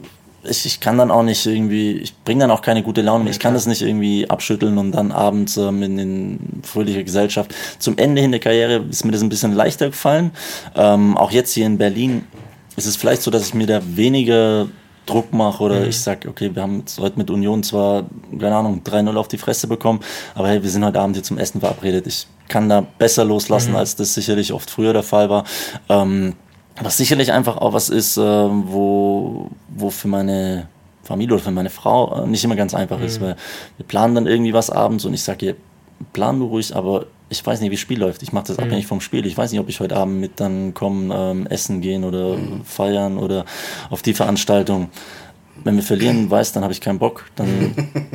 ich kann dann auch nicht irgendwie, ich bringe dann auch keine gute Laune, ich kann das nicht irgendwie abschütteln und dann abends in fröhlicher Gesellschaft. Zum Ende hin der Karriere ist mir das ein bisschen leichter gefallen. Auch jetzt hier in Berlin ist es vielleicht so, dass ich mir da weniger Druck mache oder ich sage, okay, wir haben jetzt heute mit Union zwar, keine Ahnung, 3-0 auf die Fresse bekommen, aber hey, wir sind heute Abend hier zum Essen verabredet. Ich kann da besser loslassen, als das sicherlich oft früher der Fall war. Was sicherlich einfach auch was ist, wo für meine Familie oder für meine Frau nicht immer ganz einfach ist, weil wir planen dann irgendwie was abends und ich sage ihr, plan du ruhig, aber ich weiß nicht, wie das Spiel läuft. Ich mache das abhängig vom Spiel. Ich weiß nicht, ob ich heute Abend mit dann kommen, essen gehen oder feiern oder auf die Veranstaltung. Wenn wir verlieren, dann habe ich keinen Bock. Dann,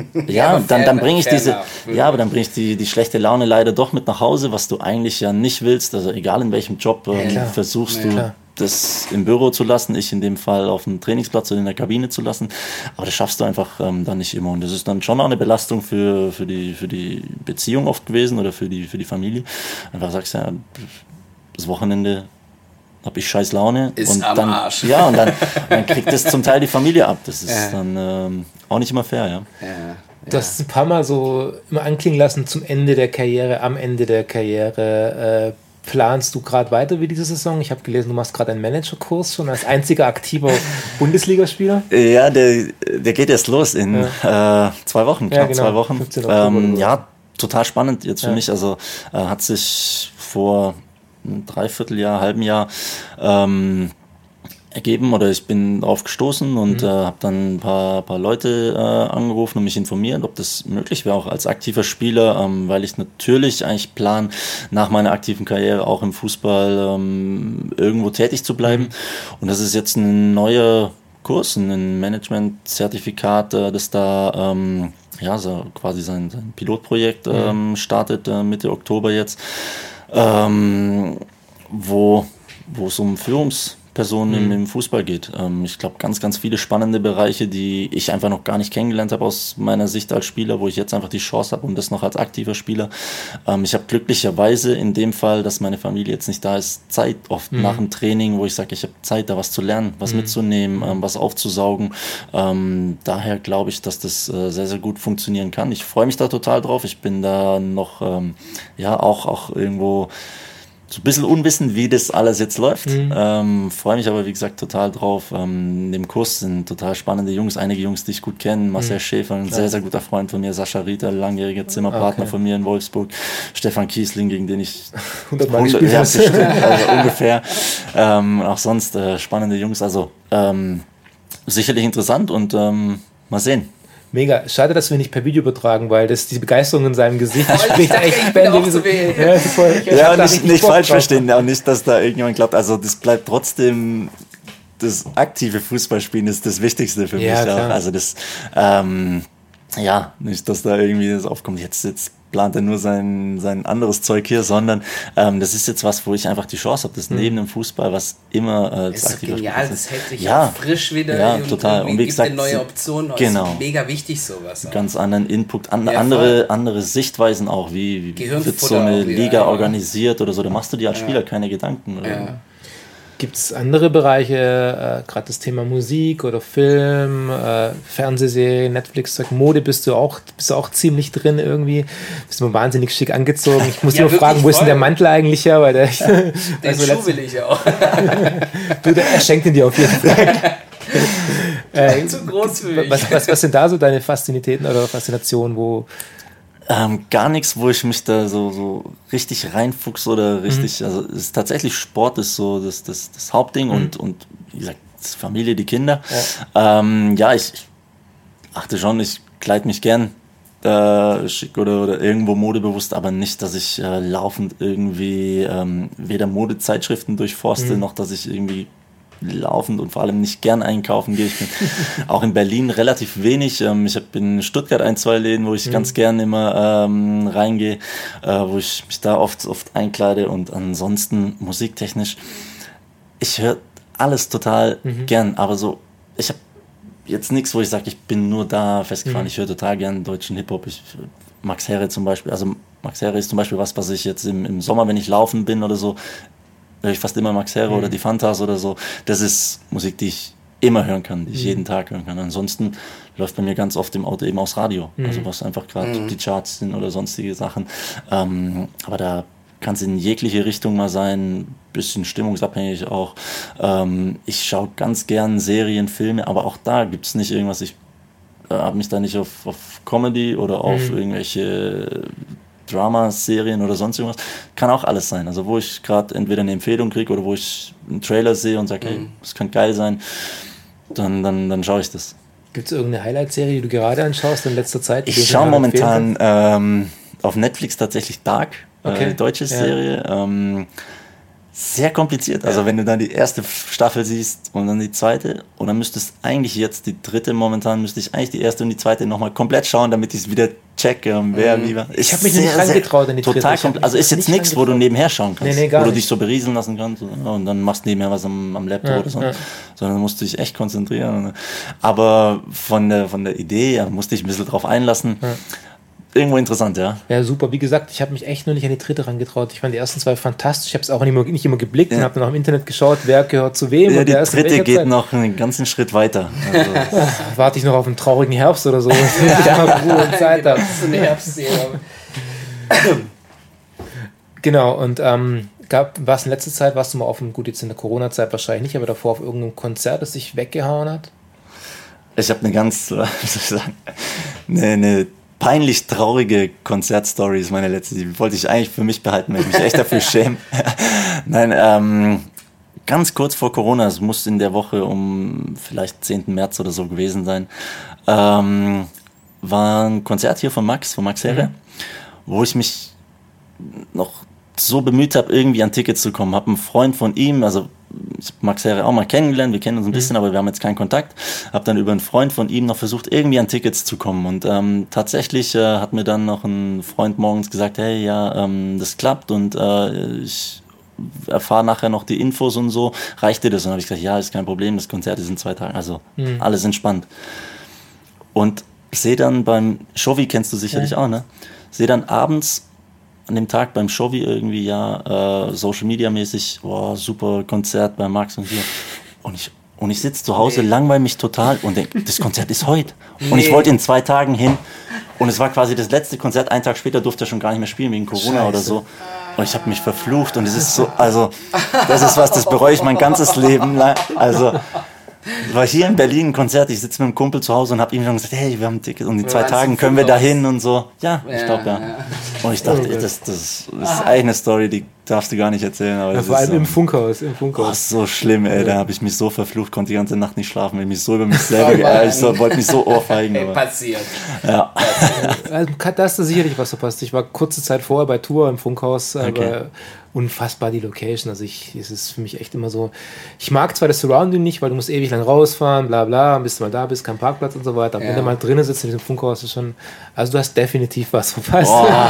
dann bringe ich dann bringe ich die schlechte Laune leider doch mit nach Hause, was du eigentlich ja nicht willst. Also egal in welchem Job versuchst du das im Büro zu lassen, ich in dem Fall auf dem Trainingsplatz oder in der Kabine zu lassen. Aber das schaffst du einfach dann nicht immer. Und das ist dann schon auch eine Belastung für die Beziehung oft gewesen oder für die Familie. Einfach sagst ja, das Wochenende habe ich scheiß Laune. Ist und am dann, Arsch. Ja, und dann kriegt das zum Teil die Familie ab. Das ist dann auch nicht immer fair, ja. Du hast ein paar Mal so immer anklingen lassen zum Ende der Karriere, am Ende der Karriere. Planst du gerade weiter wie diese Saison? Ich habe gelesen, du machst gerade einen Managerkurs schon als einziger aktiver Bundesligaspieler. Ja, der geht jetzt los in 2 Wochen, knapp 2 Wochen. 15. Oktober ja, total spannend jetzt für mich. Also hat sich vor einem Dreivierteljahr, halben Jahr ergeben oder ich bin darauf gestoßen und habe dann ein paar Leute angerufen und mich informiert, ob das möglich wäre, auch als aktiver Spieler, weil ich natürlich eigentlich plan, nach meiner aktiven Karriere auch im Fußball irgendwo tätig zu bleiben. Und das ist jetzt ein neuer Kurs, ein Management-Zertifikat, das da so quasi sein Pilotprojekt startet Mitte Oktober jetzt, wo es um Führungspersonen im Fußball geht. Ich glaube, ganz, ganz viele spannende Bereiche, die ich einfach noch gar nicht kennengelernt habe aus meiner Sicht als Spieler, wo ich jetzt einfach die Chance habe und das noch als aktiver Spieler. Ich habe glücklicherweise in dem Fall, dass meine Familie jetzt nicht da ist, Zeit oft nach dem Training, wo ich sage, ich habe Zeit, da was zu lernen, was mitzunehmen, was aufzusaugen. Daher glaube ich, dass das sehr, sehr gut funktionieren kann. Ich freue mich da total drauf. Ich bin da noch auch irgendwo so ein bisschen unwissend, wie das alles jetzt läuft. Freue mich aber, wie gesagt, total drauf. In dem Kurs sind total spannende Jungs, einige Jungs, die ich gut kenne. Marcel Schäfer, ein sehr, sehr guter Freund von mir. Sascha Rieter, langjähriger Zimmerpartner von mir in Wolfsburg. Stefan Kiesling, gegen den ich 100 Mal gespielt habe. Bestimmt, also ungefähr. Auch sonst spannende Jungs. Also sicherlich interessant und mal sehen. Mega. Schade, dass wir nicht per Video übertragen, weil die Begeisterung in seinem Gesicht spricht echt Bände. Nicht falsch verstehen, auch nicht, dass da irgendjemand glaubt. Also das bleibt trotzdem, das aktive Fußballspielen ist das Wichtigste für mich auch. Also das, nicht, dass da irgendwie das aufkommt, jetzt plant er nur sein anderes Zeug hier, sondern das ist jetzt was, wo ich einfach die Chance habe, das neben dem Fußball, was immer das ist genial, das hält sich frisch wieder. Ja, total. Und wie gesagt, gibt neue Optionen. Genau. Ist mega wichtig sowas. Auch. Ganz anderen Input, andere Sichtweisen auch, wie wird so eine Liga organisiert oder so, da machst du dir als Spieler keine Gedanken. Oder? Gibt es andere Bereiche, gerade das Thema Musik oder Film, Fernsehserie, Netflix, Mode, bist du auch ziemlich drin irgendwie? Bist du wahnsinnig schick angezogen? Ich muss immer fragen, wo ist denn der Mantel eigentlich her? Weil den Schuh will ich auch. Er schenkt ihn dir auf jeden Fall. Zu groß für mich. Was sind da so deine Faszinitäten oder Faszinationen, wo... Gar nichts, wo ich mich da so richtig reinfuchse oder richtig, also es ist tatsächlich Sport ist so das Hauptding und wie gesagt, die Familie, die Kinder. Ich achte schon, ich kleide mich gern schick oder irgendwo modebewusst, aber nicht, dass ich laufend irgendwie weder Modezeitschriften durchforste, noch dass ich irgendwie laufend und vor allem nicht gern einkaufen gehe. Ich bin auch in Berlin relativ wenig. Ich habe in Stuttgart 1-2 Läden, wo ich ganz gern immer reingehe, wo ich mich da oft einkleide und ansonsten musiktechnisch. Ich höre alles total gern, aber so, ich habe jetzt nichts, wo ich sage, ich bin nur da festgefahren. Ich höre total gern deutschen Hip-Hop. Max Herre zum Beispiel, also Max Herre ist zum Beispiel was ich jetzt im Sommer, wenn ich laufen bin oder so, höre ich fast immer Max Herre oder die Fantas oder so. Das ist Musik, die ich immer hören kann, die ich jeden Tag hören kann. Ansonsten läuft bei mir ganz oft im Auto eben aus Radio, also was einfach gerade die Charts sind oder sonstige Sachen. Aber da kann es in jegliche Richtung mal sein, bisschen stimmungsabhängig auch. Ich schaue ganz gern Serien, Filme, aber auch da gibt es nicht irgendwas, ich habe mich da nicht auf Comedy oder auf irgendwelche Drama-Serien oder sonst irgendwas. Kann auch alles sein. Also wo ich gerade entweder eine Empfehlung kriege oder wo ich einen Trailer sehe und sage, hey, das kann geil sein, dann schaue ich das. Gibt es irgendeine Highlight-Serie, die du gerade anschaust in letzter Zeit? Ich schaue momentan auf Netflix tatsächlich Dark, die deutsche Serie. Sehr kompliziert. Also wenn du dann die erste Staffel siehst und dann die zweite und dann müsstest eigentlich jetzt die dritte, momentan müsste ich eigentlich die erste und die zweite nochmal komplett schauen, damit ich es wieder checke, wer wie war. Ich habe mich nicht reingetraut in die dritte. Also ist jetzt nichts, wo du nebenher schauen kannst, nee, wo du dich so berieseln lassen kannst und dann machst du nebenher was am Laptop oder so. Sondern musst du dich echt konzentrieren. Aber von der Idee musste ich ein bisschen drauf einlassen. Irgendwo interessant, ja. Ja, super. Wie gesagt, ich habe mich echt noch nicht an die dritte rangetraut. Ich fand die ersten 2 fantastisch. Ich habe es auch nicht immer geblickt und habe dann auch im Internet geschaut, wer gehört zu wem. Ja, und die dritte geht noch einen ganzen Schritt weiter. Also warte ich noch auf einen traurigen Herbst oder so. Ich einfach Ruhe und Zeit habe. Das ist so eine Herbstserie. Genau, und warst in letzter Zeit, warst du mal gut, jetzt in der Corona-Zeit wahrscheinlich nicht, aber davor auf irgendeinem Konzert, das dich weggehauen hat? Ich habe eine peinlich traurige Konzertstory ist meine letzte, die wollte ich eigentlich für mich behalten, weil ich mich echt dafür schäme. Nein, ganz kurz vor Corona, es muss in der Woche um vielleicht 10. März oder so gewesen sein, war ein Konzert hier von Max Herre, wo ich mich noch so bemüht habe, irgendwie an Tickets zu kommen. Habe einen Freund von ihm, also ich habe Max Herre auch mal kennengelernt, wir kennen uns ein bisschen, aber wir haben jetzt keinen Kontakt. Habe dann über einen Freund von ihm noch versucht, irgendwie an Tickets zu kommen. Und tatsächlich hat mir dann noch ein Freund morgens gesagt, hey, ja, das klappt und ich erfahre nachher noch die Infos und so. Reicht dir das? Und dann habe ich gesagt, ja, ist kein Problem, das Konzert ist in 2 Tagen, also alles entspannt. Und sehe dann beim Shovi, kennst du sicherlich auch, ne? Sehe dann abends an dem Tag beim Shovi irgendwie, Social Media mäßig, super Konzert bei Max und so. Und ich sitze zu Hause, langweile mich total und denke, das Konzert ist heute. Und ich wollte in 2 Tagen hin. Und es war quasi das letzte Konzert. Einen Tag später durfte er schon gar nicht mehr spielen wegen Corona oder so. Und ich habe mich verflucht. Und es ist so, also, das ist was, das bereue ich mein ganzes Leben lang. Also, war hier in Berlin ein Konzert, ich sitze mit einem Kumpel zu Hause und habe ihm schon gesagt, hey, wir haben ein Ticket und in 2 Tagen können wir da hin und so. Ja, ich glaube ja. Und ich dachte, das ist eigentlich eine Story, die darfst du gar nicht erzählen. Aber vor allem im Funkhaus. So schlimm, ey, da habe ich mich so verflucht, konnte die ganze Nacht nicht schlafen, weil ich mich so über mich selber geärgert, ich wollte mich so ohrfeigen. Ey, passiert. Ja. Also, da hast du sicherlich was verpasst. Ich war kurze Zeit vorher bei Tour im Funkhaus, aber unfassbar die Location. Also es ist für mich echt immer so, ich mag zwar das Surrounding nicht, weil du musst ewig lang rausfahren, bla bla, bis du mal da bist, kein Parkplatz und so weiter. Aber wenn du mal drinnen sitzt in diesem Funkhaus, ist schon, also du hast definitiv was verpasst.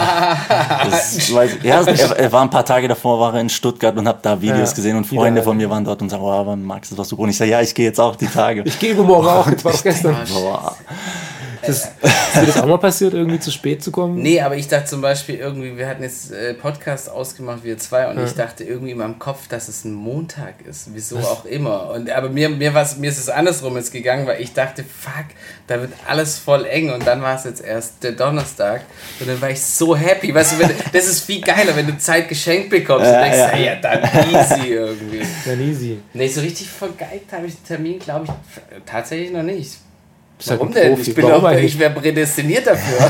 Er war ein paar Tage davor, war er in Stuttgart und habe da Videos gesehen und Freunde von mir waren dort und sagen, aber Max, das war super. Und ich sage, ja, ich gehe jetzt auch die Tage. Ich gehe übermorgen auch, das war doch gestern. Ist dir das auch mal passiert, irgendwie zu spät zu kommen? Nee, aber ich dachte zum Beispiel irgendwie, wir hatten jetzt Podcast ausgemacht, wir 2, und ich dachte irgendwie in meinem Kopf, dass es ein Montag ist, wieso auch immer. Aber mir ist es andersrum jetzt gegangen, weil ich dachte, fuck, da wird alles voll eng, und dann war es jetzt erst der Donnerstag und dann war ich so happy. Weißt du, das ist viel geiler, wenn du Zeit geschenkt bekommst und denkst, ja, dann easy irgendwie. Dann easy. Nee, so richtig vergeigt habe ich den Termin, glaube ich, tatsächlich noch nicht. Warum denn? Ich wäre prädestiniert dafür.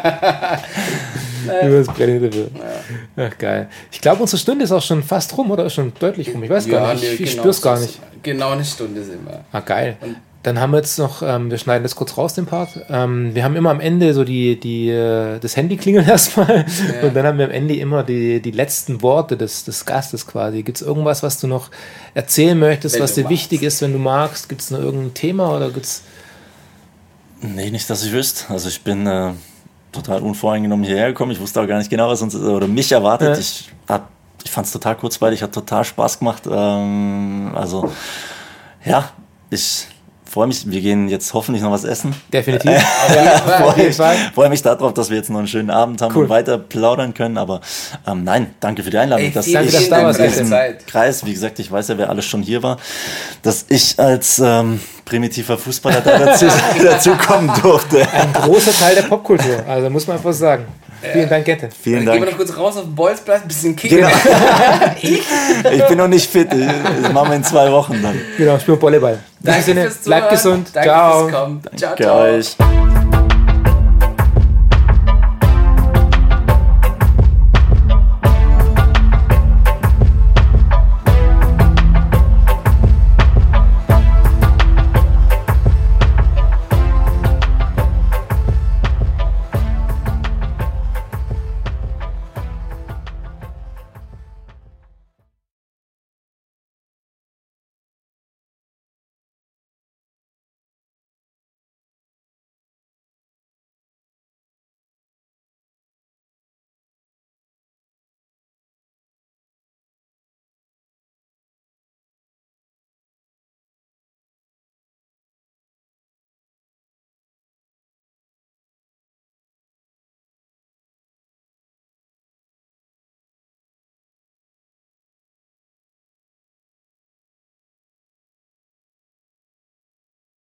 Du bist prädestiniert dafür. Ja. Ach, geil. Ich glaube, unsere Stunde ist auch schon fast rum, oder? Ist schon deutlich rum. Ich weiß gar nicht. Ich spüre es gar nicht. Genau eine Stunde sind wir. Ah, geil. Und dann haben wir jetzt noch, wir schneiden das kurz raus, den Part. Wir haben immer am Ende so das Handy klingeln erstmal. Ja. Und dann haben wir am Ende immer die letzten Worte des Gastes quasi. Gibt es irgendwas, was du noch erzählen möchtest, was dir wichtig ist, wenn du magst? Gibt es noch irgendein Thema oder gibt's? Nee, nicht, dass ich wüsste. Also ich bin total unvoreingenommen hierher gekommen. Ich wusste auch gar nicht genau, was uns oder mich erwartet. Ja. Ich fand es total kurzweilig, hat total Spaß gemacht. Also ja, ich freue mich. Wir gehen jetzt hoffentlich noch was essen. Definitiv. Freue mich darauf, dass wir jetzt noch einen schönen Abend haben und weiter plaudern können. Aber nein, danke für die Einladung. Danke, dass da was in Kreis, wie gesagt, ich weiß ja, wer alles schon hier war, dass ich als primitiver Fußballer dazu kommen durfte. Ein großer Teil der Popkultur, also muss man einfach sagen. Vielen Dank, Gette. Vielen Dank. Gehen wir noch kurz raus auf den Bolzplatz, ein bisschen kicken. Genau. Ich bin noch nicht fit. Das machen wir in 2 Wochen dann. Genau, spielen Volleyball. Danke fürs Zuhören. Bleibt gesund. Danke ciao. Fürs Kommen. Danke euch.